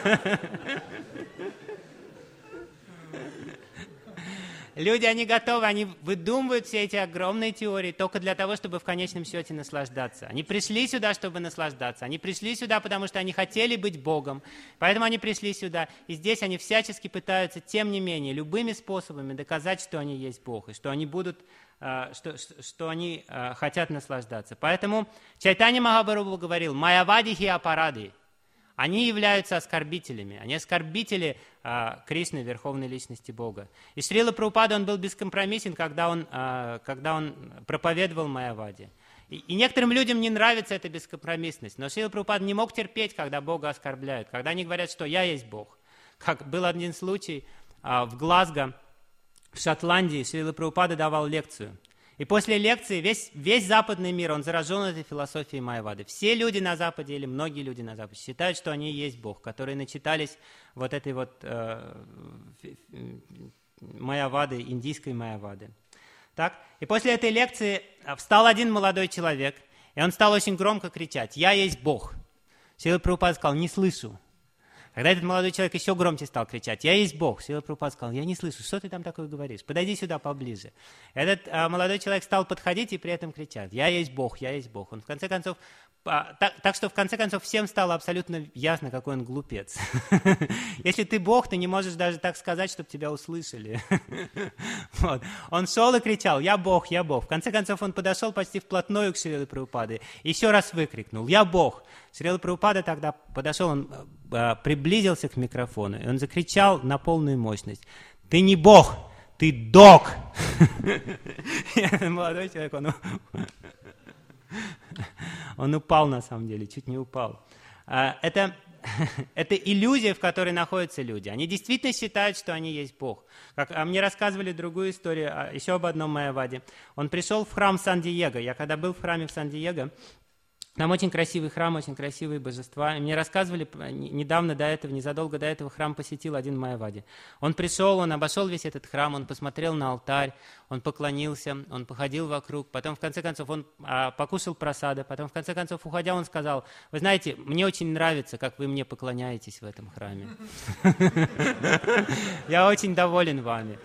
Люди, они готовы, они выдумывают все эти огромные теории только для того, чтобы в конечном счете наслаждаться. Они пришли сюда, чтобы наслаждаться. Они пришли сюда, потому что они хотели быть Богом. Поэтому они пришли сюда. И здесь они всячески пытаются, тем не менее, любыми способами доказать, что они есть Бог, и что они будут, что, что они хотят наслаждаться. Поэтому Чайтанья Махапрабху говорил: «Майявадихи апаради». Они являются оскорбителями, они оскорбители а, Кришны, Верховной Личности Бога. И Шрила Прабхупада, он был бескомпромиссен, когда он, а, когда он проповедовал Майявади. И, и некоторым людям не нравится эта бескомпромиссность, но Шрила Прабхупада не мог терпеть, когда Бога оскорбляют, когда они говорят, что «я есть Бог». Как был один случай а, в Глазго, в Шотландии, Шрила Прабхупада давал лекцию. И после лекции весь, весь западный мир, он заражен этой философией Майявады. Все люди на Западе, или многие люди на Западе, считают, что они и есть Бог, которые начитались вот этой вот э, Майявады, индийской Майявады. Так? И после этой лекции встал один молодой человек, И он стал очень громко кричать: «Я есть Бог». Шрила Прабхупада сказал: «Не слышу». Когда этот молодой человек еще громче стал кричать: «Я есть Бог», Шрила Прабхупада сказал: «Я не слышу, что ты там такое говоришь? Подойди сюда поближе». Этот а, молодой человек стал подходить и при этом кричать: «Я есть Бог, я есть Бог». Он в конце концов, а, так, так что в конце концов всем стало абсолютно ясно, какой он глупец. Если ты Бог, ты не можешь даже так сказать, чтобы тебя услышали. Вот. Он шел и кричал: «Я Бог, я Бог». В конце концов он подошел почти вплотную к Шриле Прабхупаде и еще раз выкрикнул: «Я Бог». Шрила Прабхупада тогда подошел, он а, приблизился к микрофону, и он закричал на полную мощность: «Ты не Бог, ты дог!» Молодой человек, он, он упал на самом деле, чуть не упал. Это, это иллюзия, в которой находятся люди. Они действительно считают, что они есть Бог. Как, а мне рассказывали другую историю, еще об одном майяваде. Он пришел в храм Сан-Диего. Я когда был в храме в Сан-Диего, там очень красивый храм, очень красивые божества. И мне рассказывали, недавно до этого, незадолго до этого, храм посетил один майявади. Он пришел, он обошел весь этот храм, он посмотрел на алтарь, он поклонился, он походил вокруг. Потом, в конце концов, он а, покушал прасада. Потом, в конце концов, уходя, он сказал: «Вы знаете, мне очень нравится, как вы мне поклоняетесь в этом храме. Я очень доволен вами».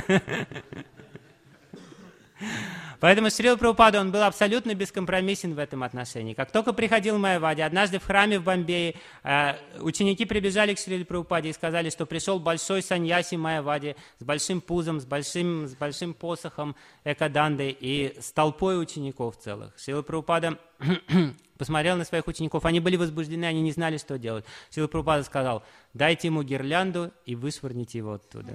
Поэтому Шрила Прабхупада, он был абсолютно бескомпромиссен в этом отношении. Как только приходил майявади, однажды в храме в Бомбее э, ученики прибежали к Шриле Прабхупаде и сказали, что пришел большой саньяси майявади с большим пузом, с большим, с большим посохом Экаданды и с толпой учеников целых. Шрила Прабхупада посмотрел на своих учеников, они были возбуждены, они не знали, что делать. Шрила Прабхупада сказал: «Дайте ему гирлянду и вышвырните его оттуда».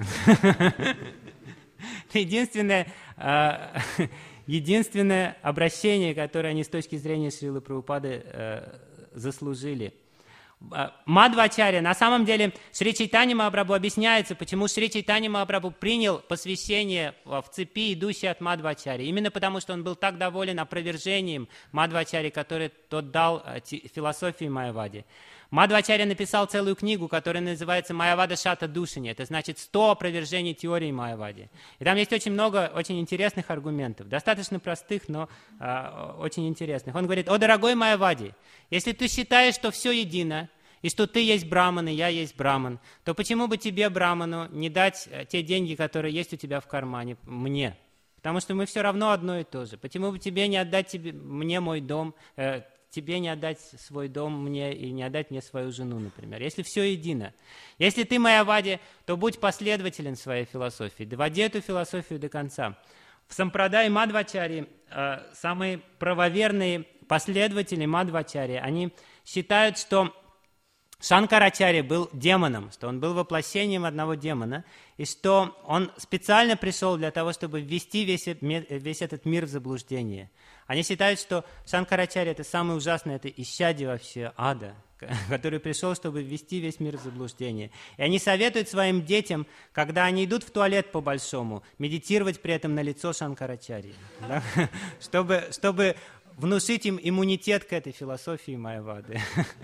Единственное, э, единственное обращение, которое они с точки зрения Шрилы Прабхупады э, заслужили. Мадхвачарья, на самом деле, Шри Чайтанья Махапрабху объясняется, почему Шри Чайтанья Махапрабху принял посвящение в цепи, идущей от Мадхвачарьи. Именно потому, что он был так доволен опровержением Мадхвачарьи, который тот дал философии майявади. Мадхвачарья написал целую книгу, которая называется «Майявада Шата Душини». Это значит сто опровержений теории майявади. И там есть очень много очень интересных аргументов, достаточно простых, но э, очень интересных. Он говорит: «О, дорогой майявади, если ты считаешь, что все едино, и что ты есть браман, и я есть браман, то почему бы тебе, браману, не дать те деньги, которые есть у тебя в кармане, мне? Потому что мы все равно одно и то же. Почему бы тебе не отдать тебе, мне мой дом, э, тебе не отдать свой дом мне и не отдать мне свою жену, например, если все едино. Если ты майявади, то будь последователен в своей философии, доводи эту философию до конца». В Сампрадае Мадхвачарьи э, самые правоверные последователи Мадхвачарьи, они считают, что Шанкарачарья был демоном, что он был воплощением одного демона, и что он специально пришел для того, чтобы ввести весь, весь этот мир в заблуждение. Они считают, что Шанкарачарья – это самый ужасный, это исчадие вообще ада, который пришел, чтобы ввести весь мир в заблуждение. И они советуют своим детям, когда они идут в туалет по-большому, медитировать при этом на лицо Шанкарачарьи, да? чтобы, чтобы внушить им иммунитет к этой философии майявады.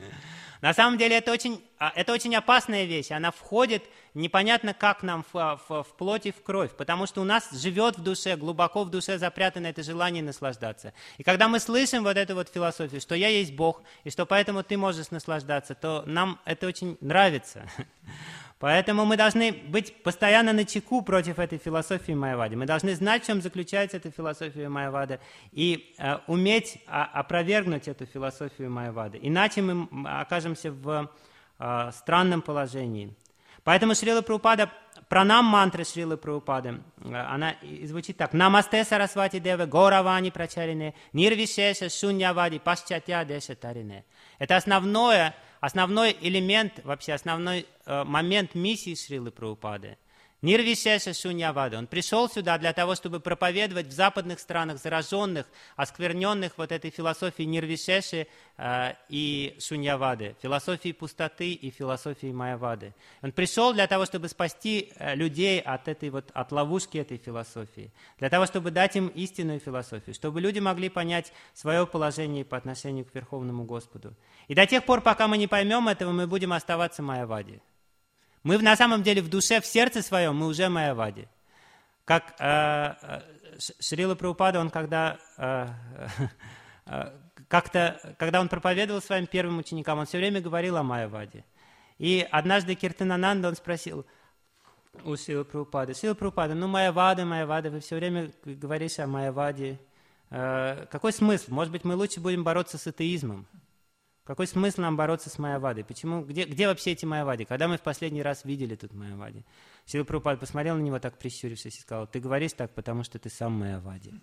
На самом деле это очень, это очень опасная вещь. Она входит непонятно как нам в, в, в плоть и в кровь, потому что у нас живет в душе, глубоко в душе запрятано это желание наслаждаться. И когда мы слышим вот эту вот философию, что я есть Бог, и что поэтому ты можешь наслаждаться, то нам это очень нравится. Поэтому мы должны быть постоянно начеку против этой философии майявады. Мы должны знать, в чем заключается эта философия майявады, и э, уметь а, опровергнуть эту философию майявады. Иначе мы окажемся в э, странном положении. Поэтому Шрила Прабхупада, пранам мантры Шрилы Прабхупады, она звучит так: «Намасте Сарасвати Деве Горавани Прачарине Нирвишеша Шуньявади Пашчатя Деша Тарине». Это основное, основной элемент, вообще основной э, момент миссии Шрилы Прабхупады. Нирвишеша Шуньявади. Он пришел сюда для того, чтобы проповедовать в западных странах, зараженных, оскверненных вот этой философией Нирвишеши э, и Шуньявады, философией пустоты и философией майявады. Он пришел для того, чтобы спасти э, людей от, этой вот, от ловушки этой философии, для того, чтобы дать им истинную философию, чтобы люди могли понять свое положение по отношению к Верховному Господу. И до тех пор, пока мы не поймем этого, мы будем оставаться майявади. Мы на самом деле в душе, в сердце своем, мы уже майявади. Как э, Шрила Прабхупада, он когда, э, э, как-то, когда он проповедовал своим первым ученикам, он все время говорил о Майяваде. И однажды Киртанананда он спросил у Шрилы Прабхупады: Шрила Прабхупада, ну Майявада, Майявада, вы все время говорите о Майяваде. Э, какой смысл? Может быть, мы лучше будем бороться с атеизмом? Какой смысл нам бороться с Майявадой? Почему? Где, где вообще эти Майявади? Когда мы в последний раз видели тут Майявади? Шрила Прабхупада посмотрел на него так, прищурившись, и сказал: ты говоришь так, потому что ты сам Майявади.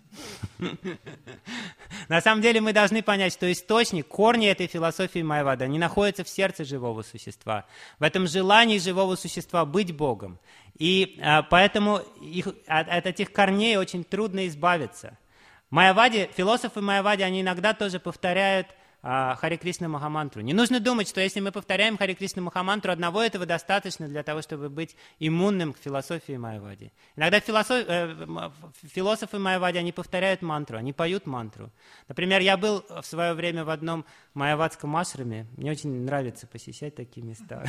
На самом деле мы должны понять, что источник, корни этой философии Майявады, они находятся в сердце живого существа, в этом желании живого существа быть Богом. И а, поэтому их, от, от этих корней очень трудно избавиться. Майявади, философы Майявади, они иногда тоже повторяют Харе Кришна Махамантру. Не нужно думать, что если мы повторяем Харе Кришна Махамантру, одного этого достаточно для того, чтобы быть иммунным к философии Майявади. Иногда философ, э, философы Майявади, они повторяют мантру, они поют мантру. Например, я был в свое время в одном майявадском ашраме. Мне очень нравится посещать такие места.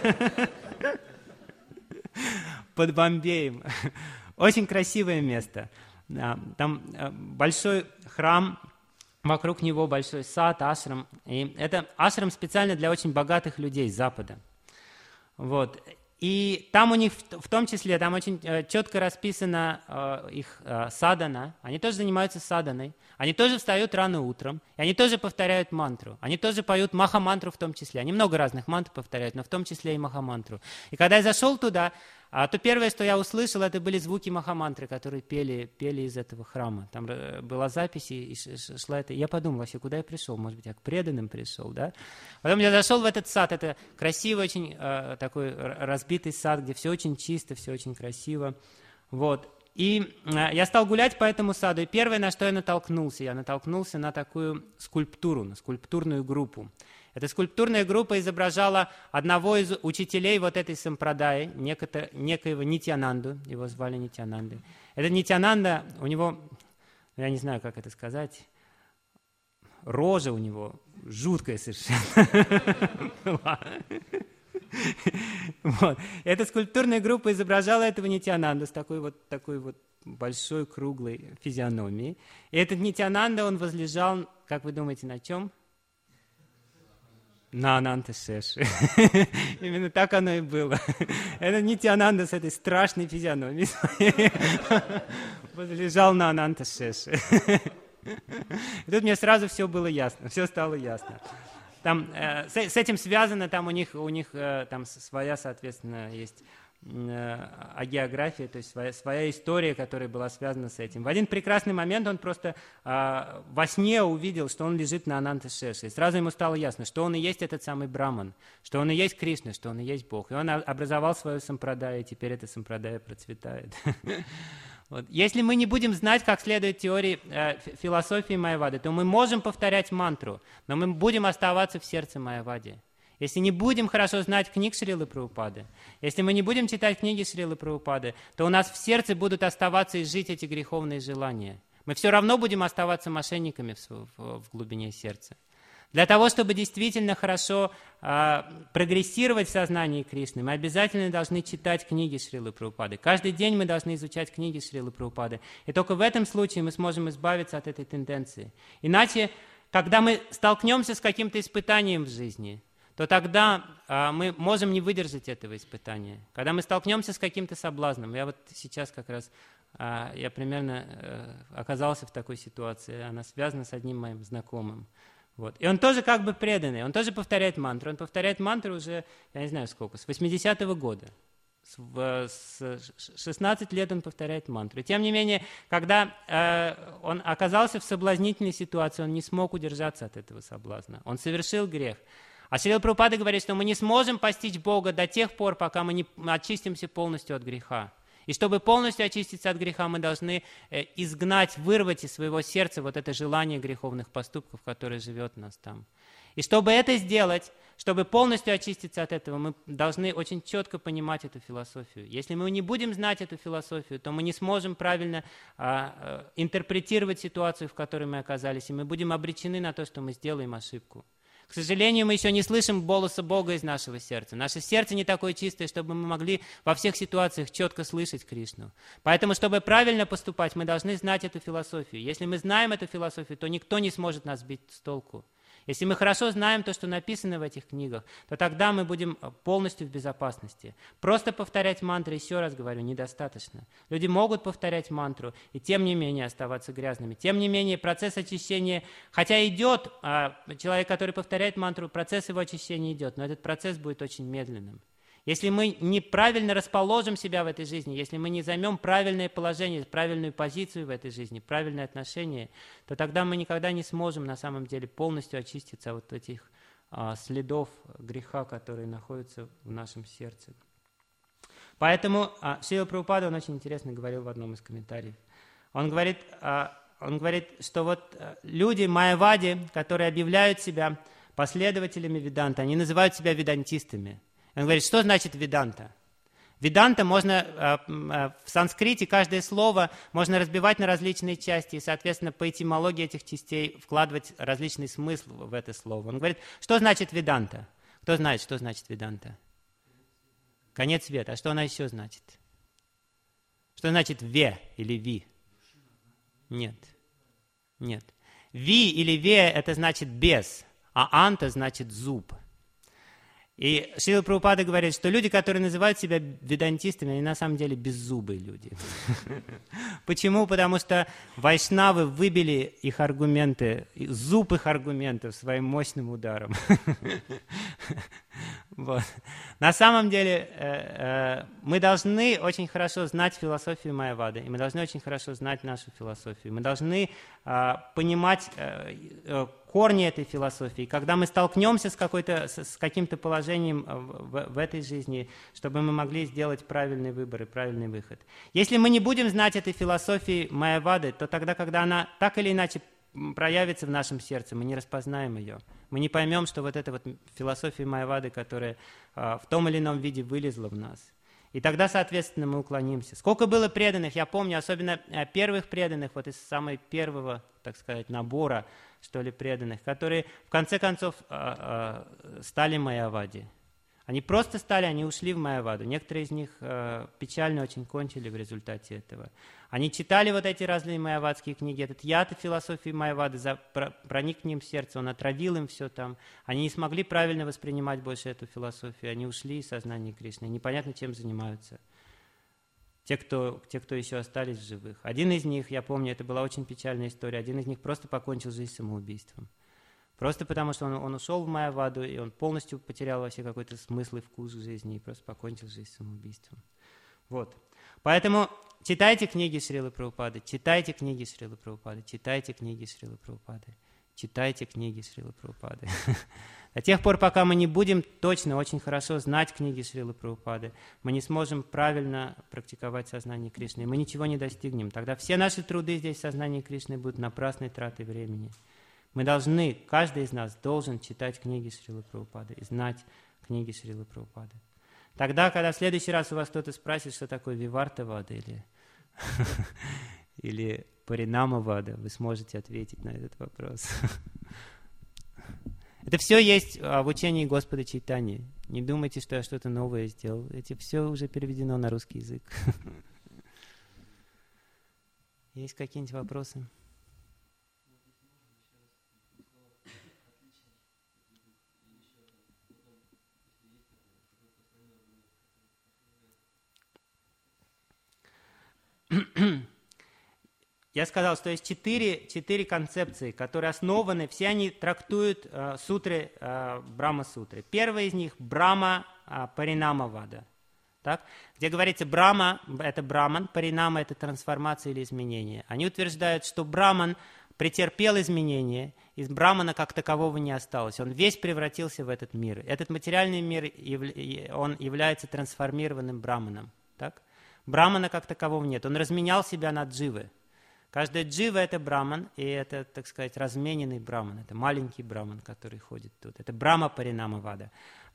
Под Бомбеем. Очень красивое место. Там большой храм, вокруг него большой сад, ашрам. И это ашрам специально для очень богатых людей с Запада. Вот. И там у них, в том числе, там очень четко расписана э, их э, садана. Они тоже занимаются саданой. Они тоже встают рано утром. И они тоже повторяют мантру. Они тоже поют махамантру в том числе. Они много разных мантр повторяют, но в том числе и махамантру. И когда я зашел туда, А то первое, что я услышал, это были звуки махамантры, которые пели, пели из этого храма. Там была запись, и шла это. Я подумал, вообще, куда я пришел? Может быть, я к преданным пришел, да? Потом я зашел в этот сад. Это красивый, очень э, такой разбитый сад, где все очень чисто, все очень красиво. Вот. И э, я стал гулять по этому саду. И первое, на что я натолкнулся, я натолкнулся на такую скульптуру, на скульптурную группу. Эта скульптурная группа изображала одного из учителей вот этой сампрадаи, некото, некоего Нитьянанду, его звали Нитьянандой. Этот Нитьянанда, у него, я не знаю, как это сказать, рожа у него жуткая совершенно. Вот. Эта скульптурная группа изображала этого Нитьянанду с такой вот, такой вот большой круглой физиономией. И этот Нитьянанда, он возлежал, как вы думаете, на чем? На Ананта-шеше. Именно так оно и было. Это Нитьянанда с этой страшной физиономией возлежал на Ананта-шеше. И тут мне сразу все было ясно, все стало ясно. Там, э, с, с этим связано, там у них, у них э, там своя, соответственно, есть э, агеография, то есть своя, своя история, которая была связана с этим. В один прекрасный момент он просто э, во сне увидел, что он лежит на Ананта-шеше. И сразу ему стало ясно, что он и есть этот самый Браман, что он и есть Кришна, что он и есть Бог. И он образовал свою сампрадаю, и теперь эта сампрадая процветает. Вот. Если мы не будем знать, как следует теории э, философии Майявады, то мы можем повторять мантру, но мы будем оставаться в сердце Майявади. Если не будем хорошо знать книг Шрилы Прабхупады, если мы не будем читать книги Шрилы Прабхупады, то у нас в сердце будут оставаться и жить эти греховные желания. Мы все равно будем оставаться мошенниками в, в, в глубине сердца. Для того, чтобы действительно хорошо э, прогрессировать в сознании Кришны, мы обязательно должны читать книги Шрилы Прабхупады. Каждый день мы должны изучать книги Шрилы Прабхупады. И только в этом случае мы сможем избавиться от этой тенденции. Иначе, когда мы столкнемся с каким-то испытанием в жизни, то тогда э, мы можем не выдержать этого испытания. Когда мы столкнемся с каким-то соблазном, я вот сейчас как раз, э, я примерно э, оказался в такой ситуации, она связана с одним моим знакомым. Вот. И он тоже как бы преданный, он тоже повторяет мантру. Он повторяет мантру уже, я не знаю сколько, с восьмидесятого года. С, с шестнадцати лет он повторяет мантру. И тем не менее, когда э, он оказался в соблазнительной ситуации, он не смог удержаться от этого соблазна. Он совершил грех. А Шрила Прабхупада говорит, что мы не сможем постичь Бога до тех пор, пока мы не очистимся полностью от греха. И чтобы полностью очиститься от греха, мы должны изгнать, вырвать из своего сердца вот это желание греховных поступков, которое живет в нас там. И чтобы это сделать, чтобы полностью очиститься от этого, мы должны очень четко понимать эту философию. Если мы не будем знать эту философию, то мы не сможем правильно а, а, интерпретировать ситуацию, в которой мы оказались, и мы будем обречены на то, что мы сделаем ошибку. К сожалению, мы еще не слышим голоса Бога из нашего сердца. Наше сердце не такое чистое, чтобы мы могли во всех ситуациях четко слышать Кришну. Поэтому, чтобы правильно поступать, мы должны знать эту философию. Если мы знаем эту философию, то никто не сможет нас сбить с толку. Если мы хорошо знаем то, что написано в этих книгах, то тогда мы будем полностью в безопасности. Просто повторять мантры, еще раз говорю, недостаточно. Люди могут повторять мантру и тем не менее оставаться грязными. Тем не менее процесс очищения, хотя идет, человек, который повторяет мантру, процесс его очищения идет, но этот процесс будет очень медленным. Если мы неправильно расположим себя в этой жизни, если мы не займем правильное положение, правильную позицию в этой жизни, правильное отношение, то тогда мы никогда не сможем на самом деле полностью очиститься от этих а, следов греха, которые находятся в нашем сердце. Поэтому а, Шрила Прабхупада, он очень интересно говорил в одном из комментариев. Он говорит, а, он говорит, что вот люди майявади, которые объявляют себя последователями веданты, они называют себя ведантистами. Он говорит, что значит веданта? Веданта можно, в санскрите каждое слово можно разбивать на различные части, и, соответственно, по этимологии этих частей вкладывать различный смысл в это слово. Он говорит, что значит веданта? Кто знает, что значит веданта? Конец света. А что она еще значит? Что значит ве или ви? Нет. Нет. Ви или ве – это значит без, а анта значит зуб. И Шрила Прабхупада говорит, что люди, которые называют себя ведантистами, они на самом деле беззубые люди. Почему? Потому что вайшнавы выбили их аргументы, зуб их аргументов своим мощным ударом. Вот. На самом деле э, э, мы должны очень хорошо знать философию майявады, и мы должны очень хорошо знать нашу философию. Мы должны э, понимать э, э, корни этой философии. Когда мы столкнемся с, какой-то, с, с каким-то положением в, в этой жизни, чтобы мы могли сделать правильный выбор и правильный выход. Если мы не будем знать этой философии майявады, то тогда, когда она так или иначе проявится в нашем сердце, мы не распознаем ее. Мы не поймем, что вот эта вот философия майявады, которая а, в том или ином виде вылезла в нас. И тогда, соответственно, мы уклонимся. Сколько было преданных, я помню, особенно а, первых преданных, вот из самого первого, так сказать, набора, что ли, преданных, которые в конце концов а, а, стали майявади. Они просто стали, они ушли в майяваду. Некоторые из них э, печально очень кончили в результате этого. Они читали вот эти разные майявадские книги. Этот яд философии майявады за, про, проник к ним в сердце, он отравил им все там. Они не смогли правильно воспринимать больше эту философию. Они ушли из сознания Кришны. Непонятно, чем занимаются. Те кто, те, кто еще остались в живых. Один из них, я помню, это была очень печальная история, один из них просто покончил жизнь самоубийством. Просто потому, что он, он ушел в майяваду, и он полностью потерял вообще какой-то смысл и вкус в жизни, и просто покончил жизнь самоубийством. Вот. Поэтому читайте книги Шрилы Прабхупады, читайте книги Шрилы Прабхупады, читайте книги Шрилы Прабхупады, читайте книги Шрилы Прабхупады. До тех пор, пока мы не будем точно, очень хорошо знать книги Шрилы Прабхупады, мы не сможем правильно практиковать сознание Кришны, и мы ничего не достигнем. Тогда все наши труды здесь в сознании Кришны будут напрасной тратой времени. Мы должны, каждый из нас должен читать книги Шрилы Прабхупады и знать книги Шрилы Прабхупады. Тогда, когда в следующий раз у вас кто-то спросит, что такое Виварта-вада или, или Паринама-вада, вы сможете ответить на этот вопрос. Это все есть в учении Господа Чайтаньи. Не думайте, что я что-то новое сделал. Это все уже переведено на русский язык. Есть какие-нибудь вопросы? Я сказал, что есть четыре, четыре концепции, которые основаны, все они трактуют э, сутры, э, Брахма-сутры. Первая из них – Брахма э, Паринама-вада. Так? Где говорится, Брахма – это Браман, Паринама – это трансформация или изменение. Они утверждают, что Браман претерпел изменения, из Брамана как такового не осталось. Он весь превратился в этот мир. Этот материальный мир, он является трансформированным Браманом. Так? Брамана как такового нет. Он разменял себя на дживы. Каждая джива – это браман, и это, так сказать, размененный браман. Это маленький браман, который ходит тут. Это брама паринама вада.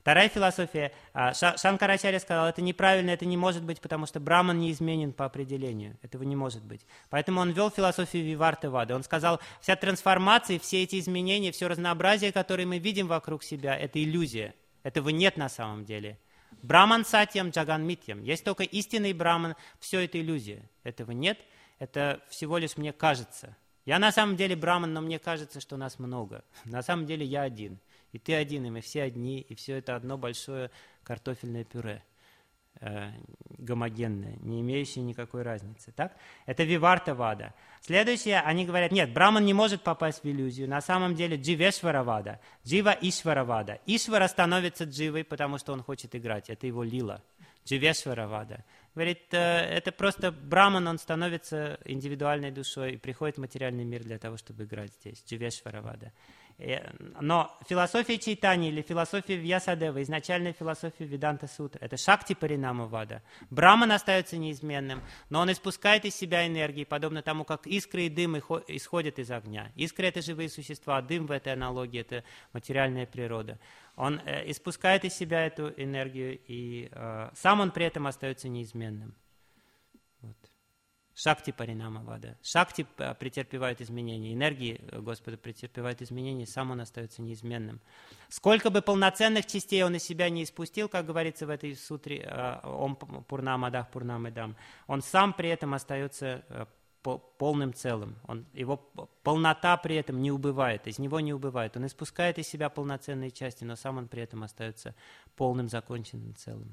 Вторая философия, Шанкарачарья сказал, это неправильно, это не может быть, потому что Браман неизменен по определению. Этого не может быть. Поэтому он ввел философию Вивартавады. Он сказал, вся трансформация, все эти изменения, все разнообразие, которое мы видим вокруг себя, это иллюзия. Этого нет на самом деле. Браман сатьям, джаган митьям. Есть только истинный Браман, все это иллюзия. Этого нет, это всего лишь мне кажется. Я на самом деле Браман, но мне кажется, что нас много. На самом деле я один. И ты один, и мы все одни, и все это одно большое картофельное пюре, э, гомогенное, не имеющее никакой разницы. Так? Это Вивартавада. Следующее, они говорят, нет, Браман не может попасть в иллюзию. На самом деле Дживешваравада, Джива Ишваравада. Ишвара становится Дживой, потому что он хочет играть. Это его лила. Дживешваравада. Говорит, э, это просто Браман, он становится индивидуальной душой и приходит в материальный мир для того, чтобы играть здесь. Дживешваравада. Но философия Чайтани или философия Вьясадева, изначальная философия Веданта Сутра, это Шакти Паринамавада. Браман остается неизменным, но он испускает из себя энергии, подобно тому, как искры и дым исходят из огня. Искры — это живые существа, а дым в этой аналогии — это материальная природа. Он э, испускает из себя эту энергию, и э, сам он при этом остается неизменным. Вот. Шакти Паринамавада. Шакти претерпевает изменения, энергии Господа претерпевает изменения, сам он остается неизменным. Сколько бы полноценных частей он из себя не испустил, как говорится в этой сутре, Ом Пурнамадах Пурнамедам, он сам при этом остается полным целым. Он, его полнота при этом не убывает, из него не убывает. Он испускает из себя полноценные части, но сам он при этом остается полным, законченным целым.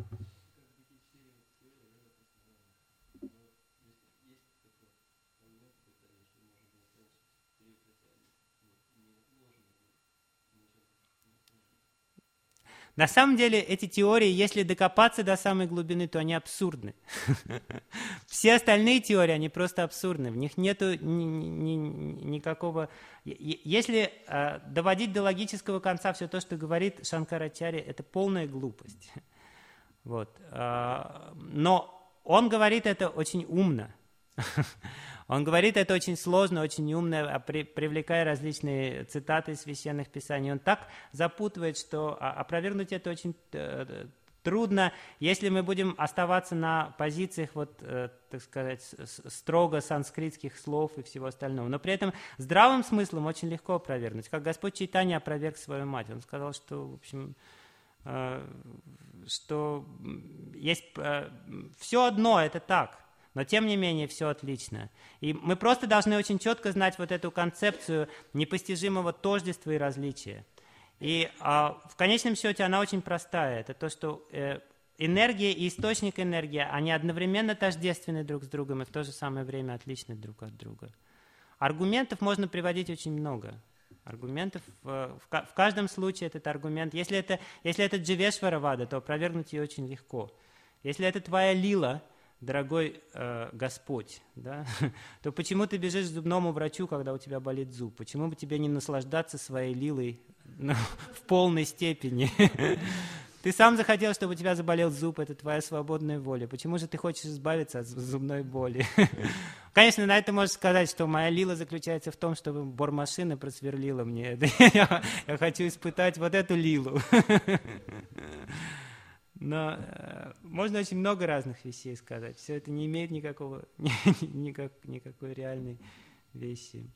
На самом деле эти теории, если докопаться до самой глубины, то они абсурдны. Все остальные теории, они просто абсурдны. В них нету ни, ни, ни, никакого... Если э, доводить до логического конца все то, что говорит Шанкарачарья, это полная глупость. Вот. Но он говорит это очень умно. Он говорит это очень сложно, очень умно, привлекая различные цитаты из священных писаний. Он так запутывает, что опровергнуть это очень трудно, если мы будем оставаться на позициях, вот, так сказать, строго санскритских слов и всего остального. Но при этом здравым смыслом очень легко опровергнуть. Как Господь Чайтанья опроверг свою мать. Он сказал, что, в общем, что есть все одно, это так. Но, тем не менее, все отлично. И мы просто должны очень четко знать вот эту концепцию непостижимого тождества и различия. И а, в конечном счете она очень простая. Это то, что э, энергия и источник энергии, они одновременно тождественны друг с другом и в то же самое время отличны друг от друга. Аргументов можно приводить очень много. Аргументов, в, в каждом случае этот аргумент, если это, если это Дживешваравада, то опровергнуть ее очень легко. Если это твоя лила, дорогой э, Господь, да, то почему ты бежишь к зубному врачу, когда у тебя болит зуб? Почему бы тебе не наслаждаться своей лилой, ну, в полной степени? Ты сам захотел, чтобы у тебя заболел зуб, это твоя свободная воля. Почему же ты хочешь избавиться от зубной боли? Конечно, на это можешь сказать, что моя лила заключается в том, чтобы бормашина просверлила мне. я, я хочу испытать вот эту лилу. Но э, можно очень много разных вещей сказать. Все это не имеет никакого, никак, никакой реальной вещи.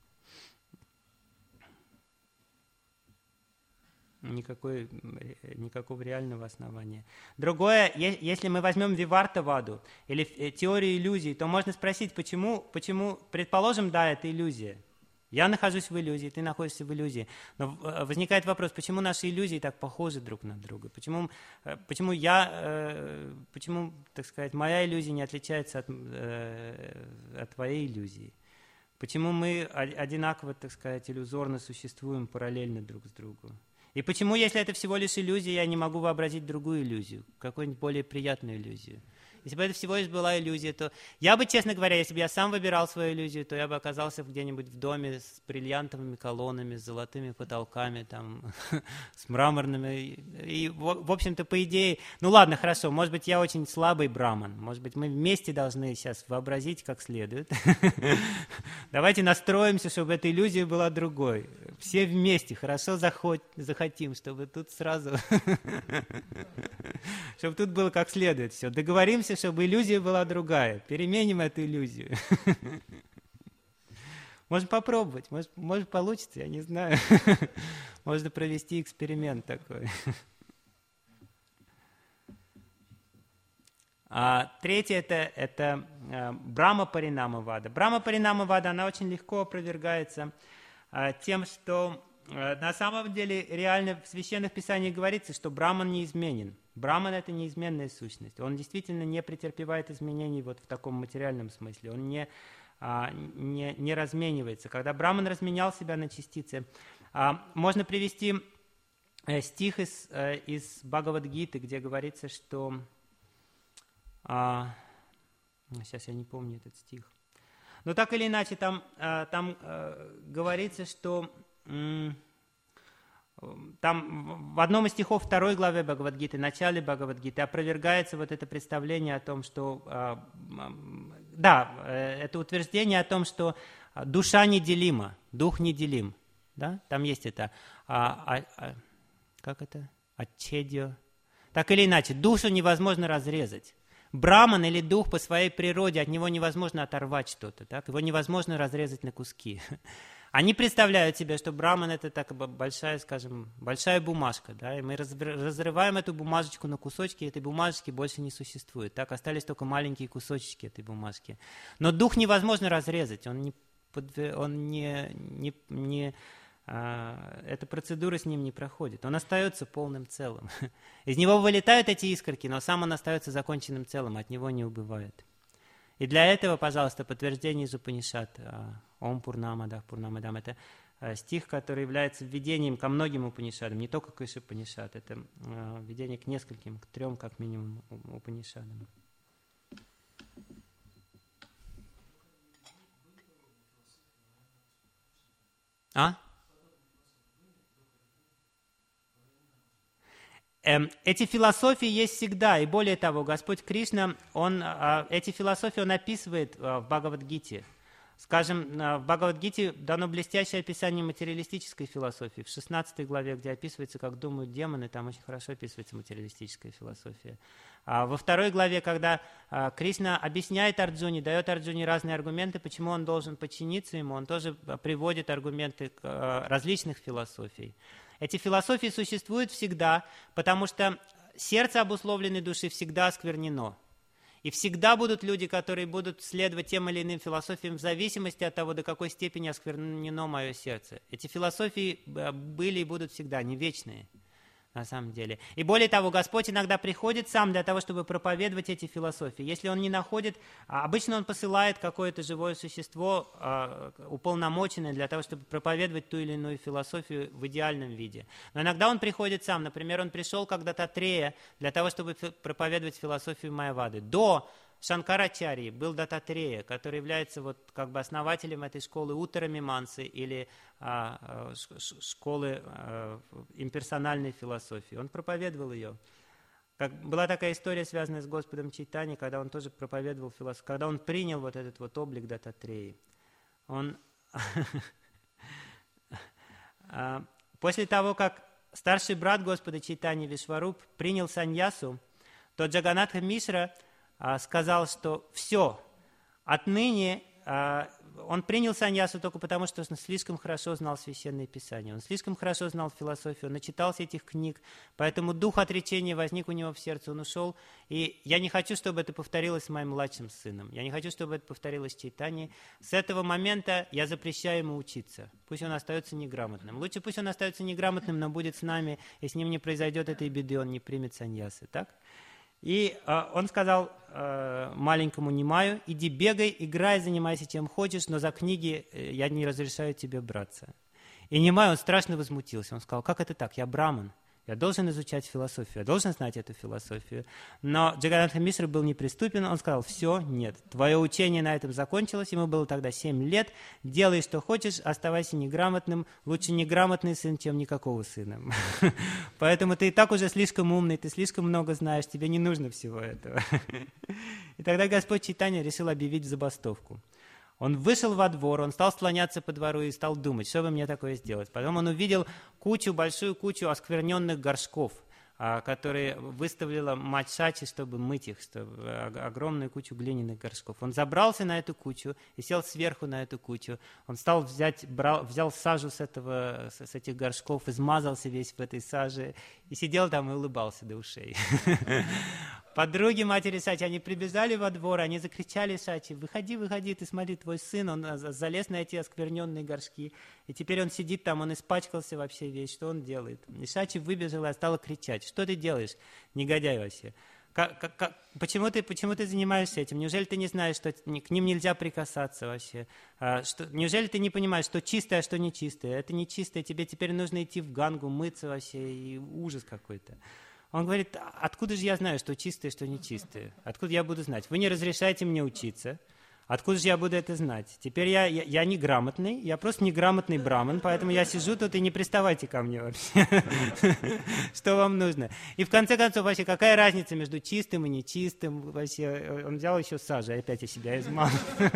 Никакой, никакого реального основания. Другое, если мы возьмем Вивартаваду или теорию иллюзий, то можно спросить, почему, почему, предположим, да, это иллюзия. Я нахожусь в иллюзии, ты находишься в иллюзии. Но возникает вопрос, почему наши иллюзии так похожи друг на друга? Почему, почему я, почему, так сказать, моя иллюзия не отличается от, от твоей иллюзии? Почему мы одинаково, так сказать, иллюзорно существуем параллельно друг с другом? И почему, если это всего лишь иллюзия, я не могу вообразить другую иллюзию, какую-нибудь более приятную иллюзию? Если бы это всего лишь была иллюзия, то... Я бы, честно говоря, если бы я сам выбирал свою иллюзию, то я бы оказался где-нибудь в доме с бриллиантовыми колоннами, с золотыми потолками, там, с мраморными. И, в, в общем-то, по идее... Ну ладно, хорошо, может быть, я очень слабый браман. Может быть, мы вместе должны сейчас вообразить как следует. Давайте настроимся, чтобы эта иллюзия была другой. Все вместе хорошо захотим, чтобы тут сразу... Чтобы тут было как следует все. Договоримся, чтобы иллюзия была другая. Переменим эту иллюзию. Можно попробовать, может, может получится, я не знаю. Можно провести эксперимент такой. А третье это, это а, Брахма Паринама Вада. Брахма Паринама Вада, она очень легко опровергается а, тем, что а, на самом деле реально в священных писаниях говорится, что Браман неизменен. Браман — это неизменная сущность. Он действительно не претерпевает изменений вот в таком материальном смысле. Он не, а, не, не разменивается. Когда Браман разменял себя на частицы, а, можно привести э, стих из, э, из Бхагавад-гиты, где говорится, что... А, сейчас я не помню этот стих. Но так или иначе, там, а, там а, говорится, что... М- Там в одном из стихов второй главы Бхагавад-гиты, в начале Бхагавад-гиты, опровергается вот это представление о том, что... Да, это утверждение о том, что душа неделима, дух неделим. Да? Там есть это... А, а, а, как это? Ачедьо. Так или иначе, душу невозможно разрезать. Браман или дух по своей природе, от него невозможно оторвать что-то. Так? Его невозможно разрезать на куски. Они представляют себе, что браман — это так большая, скажем, большая бумажка, да, и мы разрываем эту бумажечку на кусочки, и этой бумажечки больше не существует, так, остались только маленькие кусочки этой бумажки. Но дух невозможно разрезать, он не, он не, не, не а, эта процедура с ним не проходит, он остается полным целым. Из него вылетают эти искорки, но сам он остается законченным целым, от него не убывает. И для этого, пожалуйста, подтверждение из Упанишад. Ом Пурнамадах Пурнамадам. Это стих, который является введением ко многим Упанишадам, не только к Ишупанишад. Это введение к нескольким, к трем, как минимум, Упанишадам. А? Эти философии есть всегда, и более того, Господь Кришна, он, эти философии Он описывает в Бхагавад-гите. Скажем, в Бхагавад-гите дано блестящее описание материалистической философии. В шестнадцатой главе, где описывается, как думают демоны, там очень хорошо описывается материалистическая философия. А во второй главе, когда Кришна объясняет Арджуне, дает Арджуне разные аргументы, почему он должен подчиниться ему, он тоже приводит аргументы различных философий. Эти философии существуют всегда, потому что сердце обусловленной души всегда осквернено. И всегда будут люди, которые будут следовать тем или иным философиям в зависимости от того, до какой степени осквернено мое сердце. Эти философии были и будут всегда, они вечные. На самом деле. И более того, Господь иногда приходит сам для того, чтобы проповедовать эти философии. Если Он не находит, обычно Он посылает какое-то живое существо, уполномоченное для того, чтобы проповедовать ту или иную философию в идеальном виде. Но иногда Он приходит сам. Например, Он пришел когда Даттатрея для того, чтобы проповедовать философию Майявады. До Шанкарачарьи был Даттатрея, который является вот как бы основателем этой школы Уттара-мимансы или а, школы а, имперсональной философии. Он проповедовал ее. Как, была такая история, связанная с Господом Чайтаньей, когда он тоже проповедовал философию, когда он принял вот этот вот облик Даттатреи. Он после того, как старший брат Господа Чайтаньи Вишваруб принял саньясу, то Джаганатха Мишра сказал, что все, отныне а, он принял саньясу только потому, что он слишком хорошо знал Священное Писание, он слишком хорошо знал философию, он начитался этих книг, поэтому дух отречения возник у него в сердце, он ушел. И я не хочу, чтобы это повторилось с моим младшим сыном, я не хочу, чтобы это повторилось с Чайтаньей. С этого момента я запрещаю ему учиться, пусть он остается неграмотным. Лучше пусть он остается неграмотным, но будет с нами, и с ним не произойдет этой беды, он не примет саньясы, так? И э, он сказал э, маленькому Нимаю: иди бегай, играй, занимайся чем хочешь, но за книги я не разрешаю тебе браться. И Нимай, он страшно возмутился. Он сказал: как это так? Я браман, Я должен изучать философию, я должен знать эту философию. Но Джаганатха Мишра был неприступен, он сказал, все, нет, твое учение на этом закончилось, ему было тогда семь лет, делай, что хочешь, оставайся неграмотным, лучше неграмотный сын, чем никакого сына. Поэтому ты и так уже слишком умный, ты слишком много знаешь, тебе не нужно всего этого. И тогда Господь Чайтанья решил объявить забастовку. Он вышел во двор, он стал слоняться по двору и стал думать, что бы мне такое сделать. Потом он увидел кучу, большую кучу оскверненных горшков, которые выставила мать Шачи, чтобы мыть их, чтобы, огромную кучу глиняных горшков. Он забрался на эту кучу и сел сверху на эту кучу. Он стал взять, брал, взял сажу с, этого, с этих горшков, измазался весь в этой саже и сидел там и улыбался до ушей. Подруги матери Шачи, они прибежали во двор, они закричали Шачи, выходи, выходи, ты смотри, твой сын, он залез на эти оскверненные горшки, и теперь он сидит там, он испачкался вообще весь, что он делает? И Шачи выбежала и стала кричать, что ты делаешь, негодяй вообще? Как, как, как, почему, ты, почему ты занимаешься этим? Неужели ты не знаешь, что к ним нельзя прикасаться вообще? А, что, неужели ты не понимаешь, что чистое, а что нечистое? Это нечистое, тебе теперь нужно идти в Гангу, мыться вообще, и ужас какой-то. Он говорит, откуда же я знаю, что чистое, что нечистое? Откуда я буду знать? Вы не разрешаете мне учиться. Откуда же я буду это знать? Теперь я, я, я неграмотный, я просто неграмотный браман, поэтому я сижу тут и не приставайте ко мне вообще. Что вам нужно? И в конце концов, вообще, какая разница между чистым и нечистым? Вообще, он взял еще сажу, опять я себя измазал.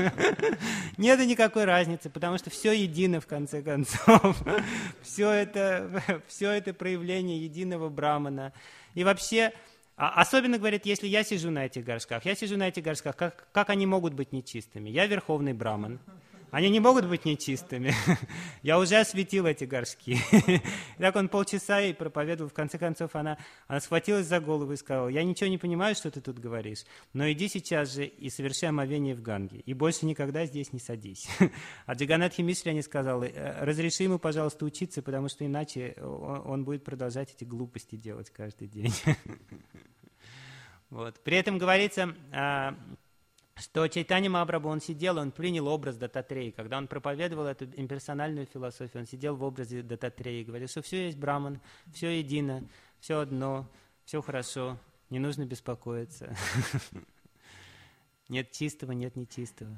Нет никакой разницы, потому что все едино в конце концов. Все это, все это проявление единого брамана. И вообще... Особенно, говорит, если я сижу на этих горшках, я сижу на этих горшках, как, как они могут быть нечистыми? Я верховный браман. Они не могут быть нечистыми. Я уже осветил эти горшки. И так он полчаса ей проповедовал. В конце концов, она, она схватилась за голову и сказала, я ничего не понимаю, что ты тут говоришь, но иди сейчас же и совершай омовение в Ганге. И больше никогда здесь не садись. А Джаганатхе Мишре не сказал, разреши ему, пожалуйста, учиться, потому что иначе он, он будет продолжать эти глупости делать каждый день. Вот. При этом говорится... что Чайтанья Махапрабху, он сидел, он принял образ Даттатреи. Когда он проповедовал эту имперсональную философию, он сидел в образе Даттатреи и говорил, что все есть Браман, все едино, все одно, все хорошо, не нужно беспокоиться. Нет чистого, нет нечистого.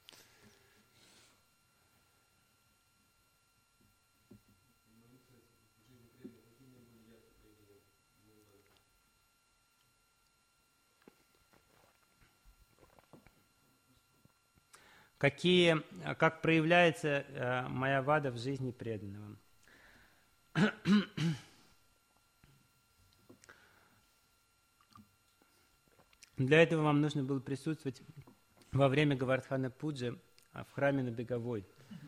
Какие, как проявляется э, майявада в жизни преданного. Для этого вам нужно было присутствовать во время Гавардхана Пуджи в храме на Беговой.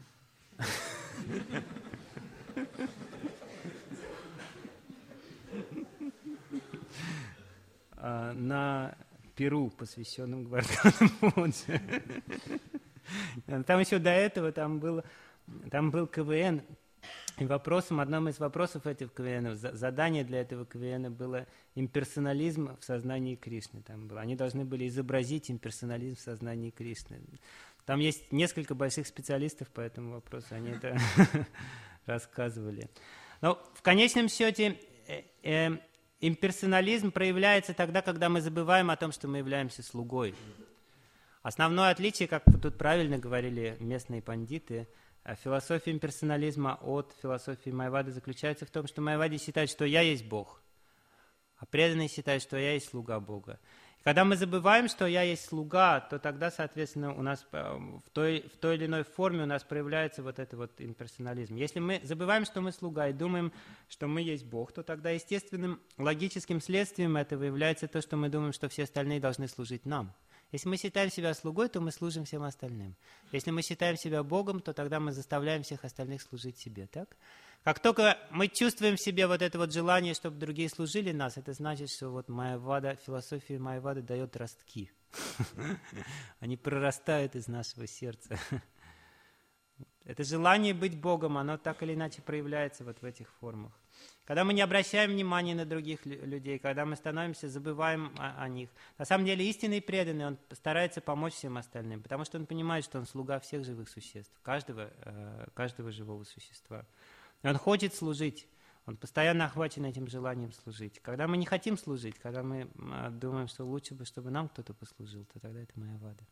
На Перу, посвященном Гавардхану Пуджи. Там еще до этого там был, там был КВН, и вопросом, одном из вопросов этих КВН, задание для этого КВН было имперсонализм в сознании Кришны. Там было. Они должны были изобразить имперсонализм в сознании Кришны. Там есть несколько больших специалистов по этому вопросу, они это рассказывали. Но в конечном счете э, э, имперсонализм проявляется тогда, когда мы забываем о том, что мы являемся слугой. Основное отличие, как тут правильно говорили местные пандиты, философия имперсонализма от философии майявады заключается в том, что майявади считают, что я есть Бог, а преданные считают, что я есть слуга Бога. И когда мы забываем, что я есть слуга, то тогда, соответственно, у нас в той, в той или иной форме у нас проявляется вот этот вот имперсонализм. Если мы забываем, что мы слуга, и думаем, что мы есть Бог, то тогда естественным логическим следствием этого является то, что мы думаем, что все остальные должны служить нам. Если мы считаем себя слугой, то мы служим всем остальным. Если мы считаем себя Богом, то тогда мы заставляем всех остальных служить себе, так? Как только мы чувствуем в себе вот это вот желание, чтобы другие служили нас, это значит, что вот майявада, философия майявады дает ростки. Они прорастают из нашего сердца. Это желание быть Богом, оно так или иначе проявляется вот в этих формах. Когда мы не обращаем внимания на других людей, когда мы становимся, забываем о, о них. На самом деле истинный преданный, он старается помочь всем остальным, потому что он понимает, что он слуга всех живых существ, каждого, каждого живого существа. И он хочет служить. Он постоянно охвачен этим желанием служить. Когда мы не хотим служить, когда мы думаем, что лучше бы, чтобы нам кто-то послужил, то тогда это майявада.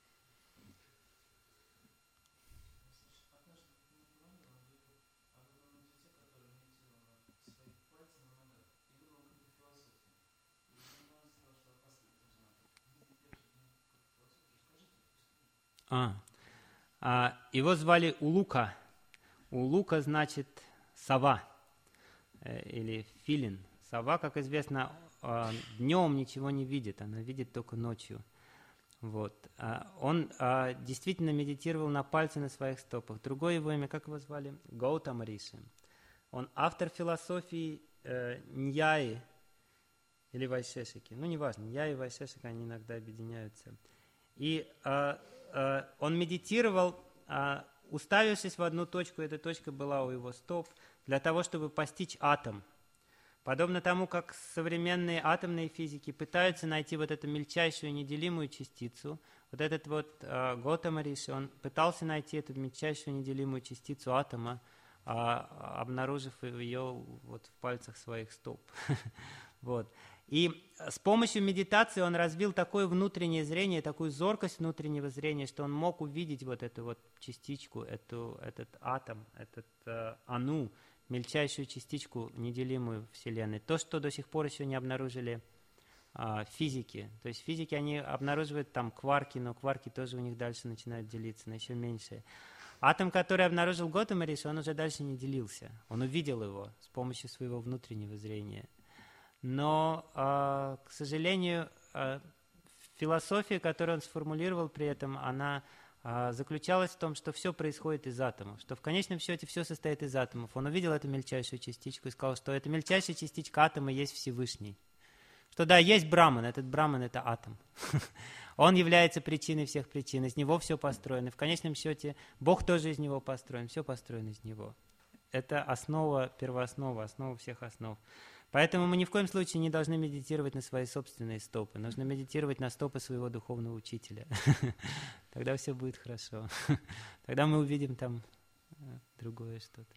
А, а, его звали Улука. Улука значит сова э, или филин. Сова, как известно, э, днем ничего не видит, она видит только ночью. Вот. А, он а, действительно медитировал на пальцы на своих стопах. Другое его имя, как его звали? Гаутама Риши. Он автор философии э, Ньяи или Вайшешики. Ну, неважно, Ньяи и Вайшешика, они иногда объединяются. И а, а, он медитировал, а, уставившись в одну точку, эта точка была у его стоп, для того, чтобы постичь атом. Подобно тому, как современные атомные физики пытаются найти вот эту мельчайшую неделимую частицу, вот этот вот э, Гаутама Риши, он пытался найти эту мельчайшую неделимую частицу атома, э, обнаружив ее вот в пальцах своих стоп. Вот. И с помощью медитации он развил такое внутреннее зрение, такую зоркость внутреннего зрения, что он мог увидеть вот эту вот частичку, эту, этот атом, этот э, ану, мельчайшую частичку, неделимую Вселенной. То, что до сих пор еще не обнаружили а, физики. То есть физики, они обнаруживают там кварки, но кварки тоже у них дальше начинают делиться на еще меньшие. Атом, который обнаружил Гаутама Риши, он уже дальше не делился. Он увидел его с помощью своего внутреннего зрения. Но, а, к сожалению, а, философия, которую он сформулировал при этом, она заключалась в том, что все происходит из атомов, что в конечном счете все состоит из атомов. Он увидел эту мельчайшую частичку и сказал, что эта мельчайшая частичка атома есть Всевышний. Что да, есть Браман, этот Браман – это атом. Он является причиной всех причин, из него все построено. В конечном счете Бог тоже из него построен, все построено из него. Это основа, первооснова, основа всех основ. Поэтому мы ни в коем случае не должны медитировать на свои собственные стопы. Нужно медитировать на стопы своего духовного учителя. Тогда все будет хорошо. Тогда мы увидим там другое что-то.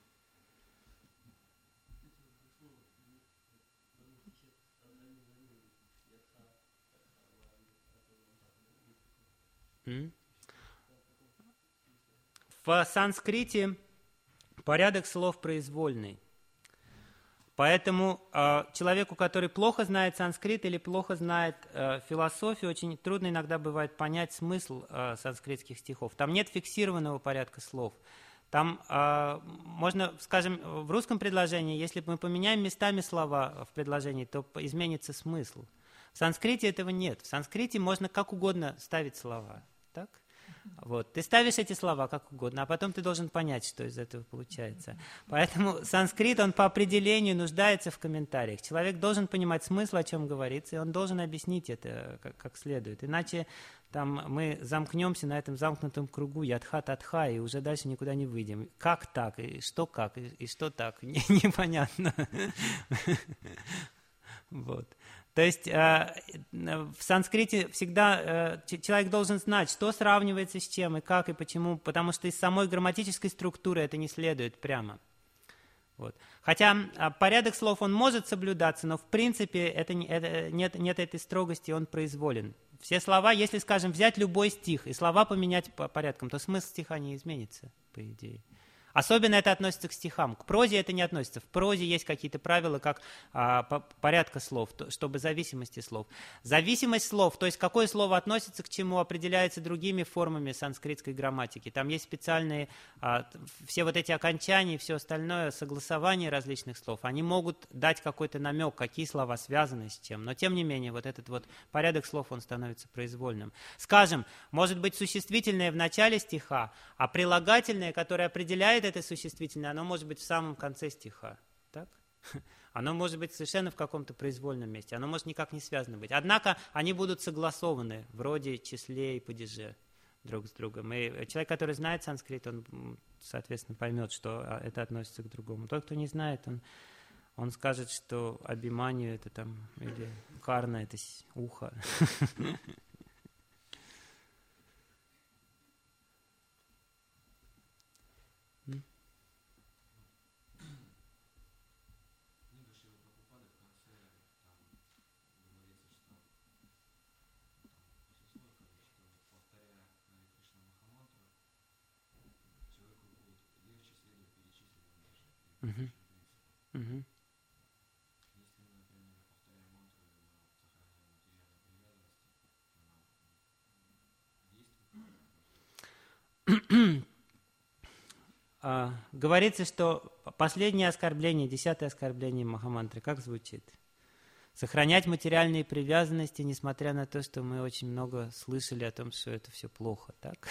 В санскрите порядок слов произвольный. Поэтому э, человеку, который плохо знает санскрит или плохо знает э, философию, очень трудно иногда бывает понять смысл э, санскритских стихов. Там нет фиксированного порядка слов. Там э, можно, скажем, в русском предложении, если мы поменяем местами слова в предложении, то изменится смысл. В санскрите этого нет. В санскрите можно как угодно ставить слова. Так? Вот. Ты ставишь эти слова как угодно, а потом ты должен понять, что из этого получается. Поэтому санскрит, он по определению нуждается в комментариях. Человек должен понимать смысл, о чем говорится, и он должен объяснить это как, как следует. Иначе там, мы замкнемся на этом замкнутом кругу ядха-татха, и уже дальше никуда не выйдем. Как так? И что как? И, и что так? Непонятно. Вот. То есть э, в санскрите всегда э, человек должен знать, что сравнивается с чем и как и почему, потому что из самой грамматической структуры это не следует прямо. Вот. Хотя э, порядок слов он может соблюдаться, но в принципе это не, это, нет, нет этой строгости, он произволен. Все слова, если, скажем, взять любой стих и слова поменять по порядкам, то смысл стиха не изменится, по идее. Особенно это относится к стихам. К прозе это не относится. В прозе есть какие-то правила, как а, по, порядка слов, то, чтобы зависимости слов. Зависимость слов, то есть какое слово относится к чему, определяется другими формами санскритской грамматики. Там есть специальные, а, все вот эти окончания и все остальное, согласование различных слов, они могут дать какой-то намек, какие слова связаны с чем. Но тем не менее, вот этот вот порядок слов, он становится произвольным. Скажем, может быть существительное в начале стиха, а прилагательное, которое определяет это существительное, оно может быть в самом конце стиха. Так? Оно может быть совершенно в каком-то произвольном месте. Оно может никак не связано быть. Однако они будут согласованы, вроде числе и падеже друг с другом. И человек, который знает санскрит, он, соответственно, поймет, что это относится к другому. Тот, кто не знает, он, он скажет, что абиманию это там, или карна это ухо. Угу. Угу. А, говорится, что последнее оскорбление, десятое оскорбление Махамантры, как звучит? Сохранять материальные привязанности, несмотря на то, что мы очень много слышали о том, что это все плохо, так?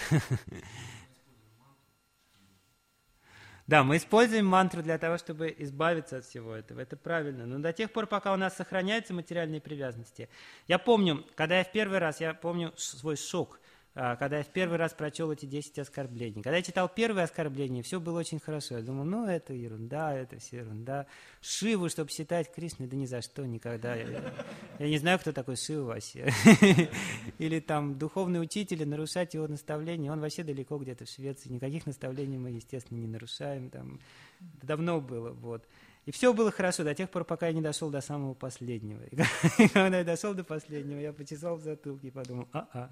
Да, мы используем мантру для того, чтобы избавиться от всего этого, это правильно. Но до тех пор, пока у нас сохраняются материальные привязанности. Я помню, когда я в первый раз, я помню свой шок, когда я в первый раз прочел эти десять оскорблений. Когда я читал первое оскорбление, все было очень хорошо. Я думал, ну это ерунда, это все ерунда. Шиву, чтобы считать Кришной, да ни за что, никогда. Я, я не знаю, кто такой Шива вообще. Или там духовный учитель, нарушать его наставления. Он вообще далеко где-то в Швеции. Никаких наставлений мы, естественно, не нарушаем. Там, давно было, вот. И все было хорошо до тех пор, пока я не дошел до самого последнего. И когда я дошел до последнего, я почесал в затылке и подумал, а-а.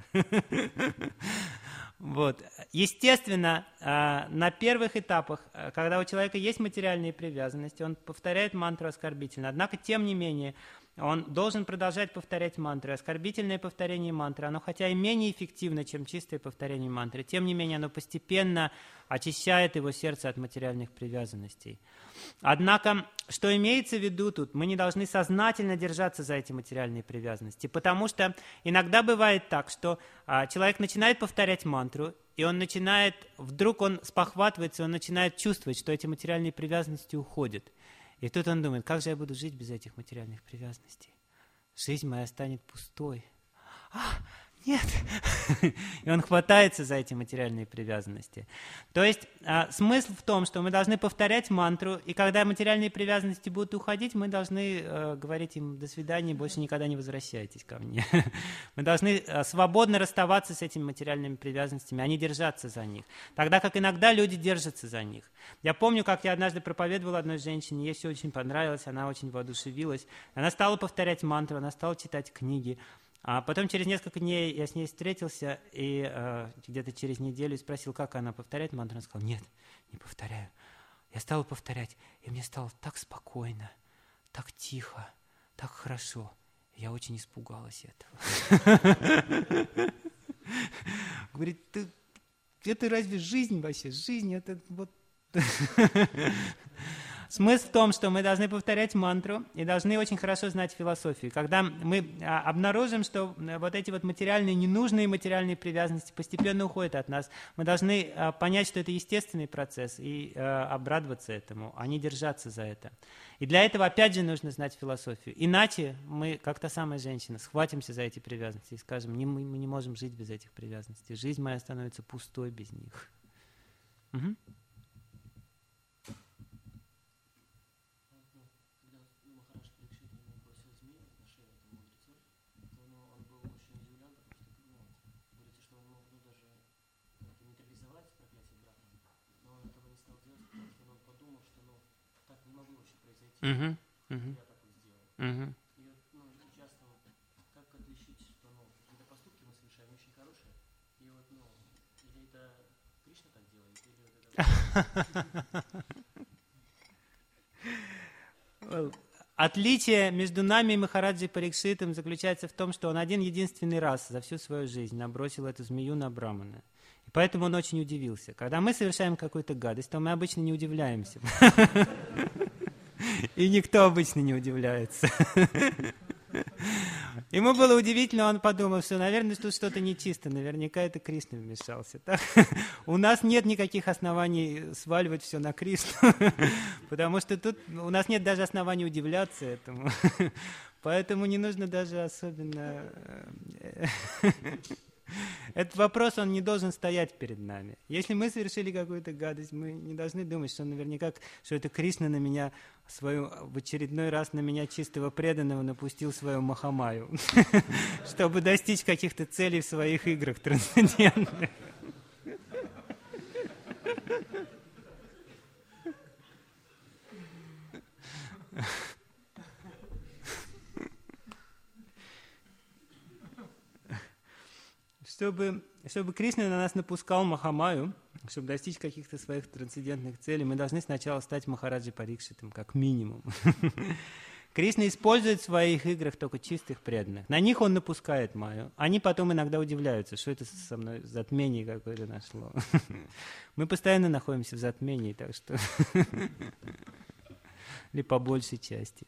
Вот. Естественно, на первых этапах, когда у человека есть материальные привязанности, он повторяет мантру оскорбительно. Однако, тем не менее, он должен продолжать повторять мантры. Оскорбительное повторение мантры, оно хотя и менее эффективно, чем чистое повторение мантры, тем не менее, оно постепенно очищает его сердце от материальных привязанностей. Однако, что имеется в виду тут, мы не должны сознательно держаться за эти материальные привязанности, потому что иногда бывает так, что а, человек начинает повторять мантру, и он начинает, вдруг он спохватывается, он начинает чувствовать, что эти материальные привязанности уходят. И тут он думает, как же я буду жить без этих материальных привязанностей? Жизнь моя станет пустой. А, нет! И он хватается за эти материальные привязанности. То есть а, смысл в том, что мы должны повторять мантру, и когда материальные привязанности будут уходить, мы должны а, говорить им «до свидания, больше никогда не возвращайтесь ко мне». Мы должны а, свободно расставаться с этими материальными привязанностями, а не держаться за них. Тогда как иногда люди держатся за них. Я помню, как я однажды проповедовал одной женщине, ей все очень понравилось, она очень воодушевилась. Она стала повторять мантру, она стала читать книги. А потом через несколько дней я с ней встретился и э, где-то через неделю спросил, как она повторяет мантру. Она сказала, нет, не повторяю. Я стал повторять, и мне стало так спокойно, так тихо, так хорошо. Я очень испугалась этого. Говорит, это разве жизнь вообще? Жизнь это вот... Смысл в том, что мы должны повторять мантру и должны очень хорошо знать философию. Когда мы а, обнаружим, что вот эти вот материальные, ненужные материальные привязанности постепенно уходят от нас, мы должны а, понять, что это естественный процесс и а, обрадоваться этому, а не держаться за это. И для этого опять же нужно знать философию. Иначе мы, как та самая женщина, схватимся за эти привязанности и скажем, не, мы, мы не можем жить без этих привязанностей. Жизнь моя становится пустой без них. Угу. Угу, угу, угу. И вот, ну, часто вот, как отличить, что, ну, какие-то поступки мы совершаем очень хорошие, и вот, ну, или это Кришна так делает, или вот это... well, отличие между нами и Махараджи Парикшитом заключается в том, что он один единственный раз за всю свою жизнь набросил эту змею на Брамана. И поэтому он очень удивился. Когда мы совершаем какую-то гадость, то мы обычно не удивляемся. И никто обычно не удивляется. Ему было удивительно, он подумал, что, наверное, тут что-то нечисто, наверняка это Кришна вмешался. Так? У нас нет никаких оснований сваливать все на Кришну, потому что тут у нас нет даже оснований удивляться этому. Поэтому не нужно даже особенно... Этот вопрос, он не должен стоять перед нами. Если мы совершили какую-то гадость, мы не должны думать, что наверняка, что это Кришна на меня, свою, в очередной раз на меня чистого преданного напустил свою Махамаю, чтобы достичь каких-то целей в своих играх трансцендентных. Чтобы, чтобы Кришна на нас напускал Махамаю, Чтобы достичь каких-то своих трансцендентных целей, мы должны сначала стать Махараджи Парикшитом, как минимум. Кришна использует в своих играх только чистых преданных. На них он напускает майю. Они потом иногда удивляются, что это со мной затмение какое-то нашло. Мы постоянно находимся в затмении, так что... Или по большей части.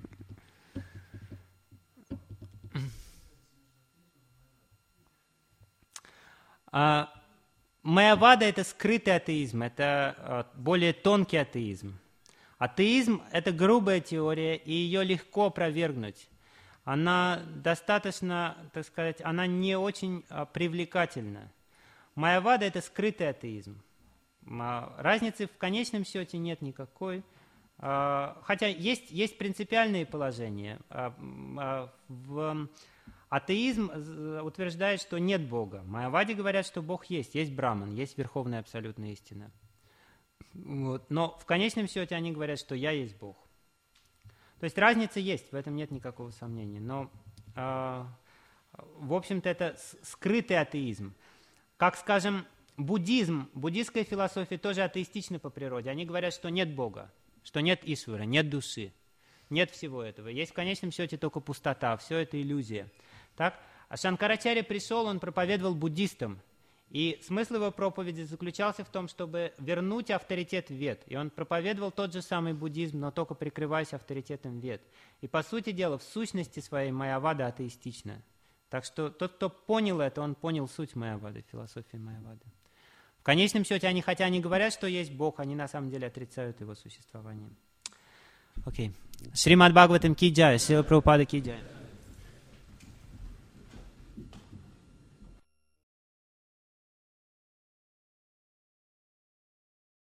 А, майявада — это скрытый атеизм, это а, более тонкий атеизм. Атеизм — это грубая теория, и ее легко опровергнуть. Она достаточно, так сказать, она не очень а, привлекательна. Майявада — это скрытый атеизм. А, разницы в конечном счете нет никакой. А, хотя есть, есть принципиальные положения. А, а, в, атеизм утверждает, что нет Бога. Майявади говорят, что Бог есть, есть Браман, есть Верховная Абсолютная Истина. Вот. Но в конечном счете они говорят, что я есть Бог. То есть разница есть, в этом нет никакого сомнения. Но, э, в общем-то, это скрытый атеизм. Как, скажем, буддизм, буддистская философия тоже атеистична по природе. Они говорят, что нет Бога, что нет Ишвара, нет души, нет всего этого. Есть в конечном счете только пустота, все это иллюзия. Так? А Шанкарачарья пришел, он проповедовал буддистам. И смысл его проповеди заключался в том, чтобы вернуть авторитет Вед. И он проповедовал тот же самый буддизм, но только прикрываясь авторитетом Вед. И по сути дела, в сущности своей майявада атеистична. Так что тот, кто понял это, он понял суть майявады, философии майявады. В конечном счете, они, хотя они говорят, что есть Бог, они на самом деле отрицают его существование. Окей. Шримад Бхагаватам ки джай, Шрила Прабхупада ки джай.